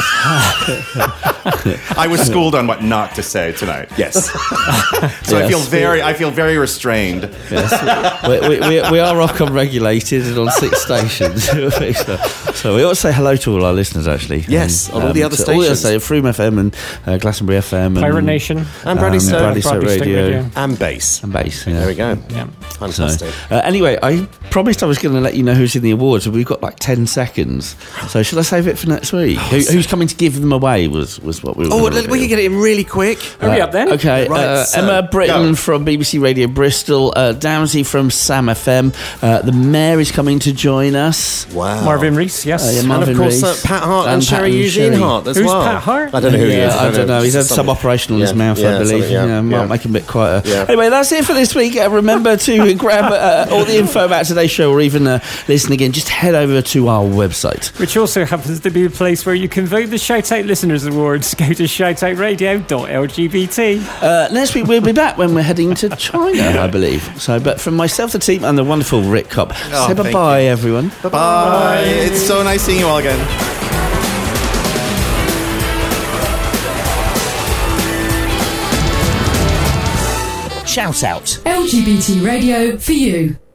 [SPEAKER 13] I was schooled on what not to say tonight.
[SPEAKER 5] Yes.
[SPEAKER 13] So I feel
[SPEAKER 3] Yes.
[SPEAKER 13] very, I feel very restrained.
[SPEAKER 3] Yes. we, we, we, we are Ofcom regulated and on six stations. so, so we ought to say hello to all our listeners, actually.
[SPEAKER 5] Yes,
[SPEAKER 3] And,
[SPEAKER 5] on all the other
[SPEAKER 3] to All the other
[SPEAKER 5] stations.
[SPEAKER 3] stations, Froome F M and uh, Glastonbury F M. And,
[SPEAKER 4] Pirate Nation.
[SPEAKER 5] And Bradley
[SPEAKER 3] um,
[SPEAKER 5] Stoke.
[SPEAKER 3] Bradley Stoke
[SPEAKER 4] Bradley Stoke
[SPEAKER 3] Radio.
[SPEAKER 4] Radio.
[SPEAKER 5] And bass.
[SPEAKER 3] And bass, yeah.
[SPEAKER 5] There we go.
[SPEAKER 4] Yeah.
[SPEAKER 3] So,
[SPEAKER 5] Fantastic.
[SPEAKER 3] uh, anyway, I promised I was going to let you know who's in the awards, but we've got like ten seconds. So should I save it for next week? Who, who's coming to give them away was, was what we were
[SPEAKER 5] Oh,
[SPEAKER 3] gonna
[SPEAKER 5] let- we
[SPEAKER 3] reveal.
[SPEAKER 5] can get it in really quick.
[SPEAKER 4] Hurry up then.
[SPEAKER 3] Okay,
[SPEAKER 5] Right,
[SPEAKER 3] uh,
[SPEAKER 5] so,
[SPEAKER 3] Emma Britton
[SPEAKER 13] go.
[SPEAKER 3] from B B C Radio Bristol, uh, Downsy from Sam F M. Uh, the Mayor is coming to join us.
[SPEAKER 5] Wow.
[SPEAKER 4] Marvin Rees, yes.
[SPEAKER 3] Uh, yeah,
[SPEAKER 5] And
[SPEAKER 3] Marvin
[SPEAKER 5] of course, uh,
[SPEAKER 3] Rees.
[SPEAKER 5] Pat Hart and,
[SPEAKER 3] And Pat
[SPEAKER 5] Sherry
[SPEAKER 3] and
[SPEAKER 5] Eugene
[SPEAKER 3] Sherry.
[SPEAKER 5] Hart as
[SPEAKER 4] Who's
[SPEAKER 5] well.
[SPEAKER 4] Pat Hart?
[SPEAKER 5] I don't know who he
[SPEAKER 3] Yeah,
[SPEAKER 5] is.
[SPEAKER 3] I don't know. He's had some
[SPEAKER 5] Something.
[SPEAKER 3] operation on his
[SPEAKER 5] Yeah,
[SPEAKER 3] mouth,
[SPEAKER 5] yeah,
[SPEAKER 3] I believe.
[SPEAKER 5] something, yeah,
[SPEAKER 3] Yeah, might
[SPEAKER 5] yeah.
[SPEAKER 3] make him a bit quieter.
[SPEAKER 5] Yeah.
[SPEAKER 3] Anyway, that's it for this week. Uh, remember to grab uh, all the info about today's show, or even uh, listen again. Just head over to our website.
[SPEAKER 4] Which also happens to be a place where you can vote the Shout Out Listeners Awards. Go to shout out radio dot l g b t.
[SPEAKER 3] Uh, next week we'll be back when we're heading to China, I believe. So, but from myself, the team, and the wonderful Rick Cobb,
[SPEAKER 13] Oh,
[SPEAKER 3] say
[SPEAKER 13] thank
[SPEAKER 3] bye-bye,
[SPEAKER 13] you.
[SPEAKER 3] everyone.
[SPEAKER 13] Bye. It's so nice seeing you all again.
[SPEAKER 2] Shout out.
[SPEAKER 7] L G B T radio for you.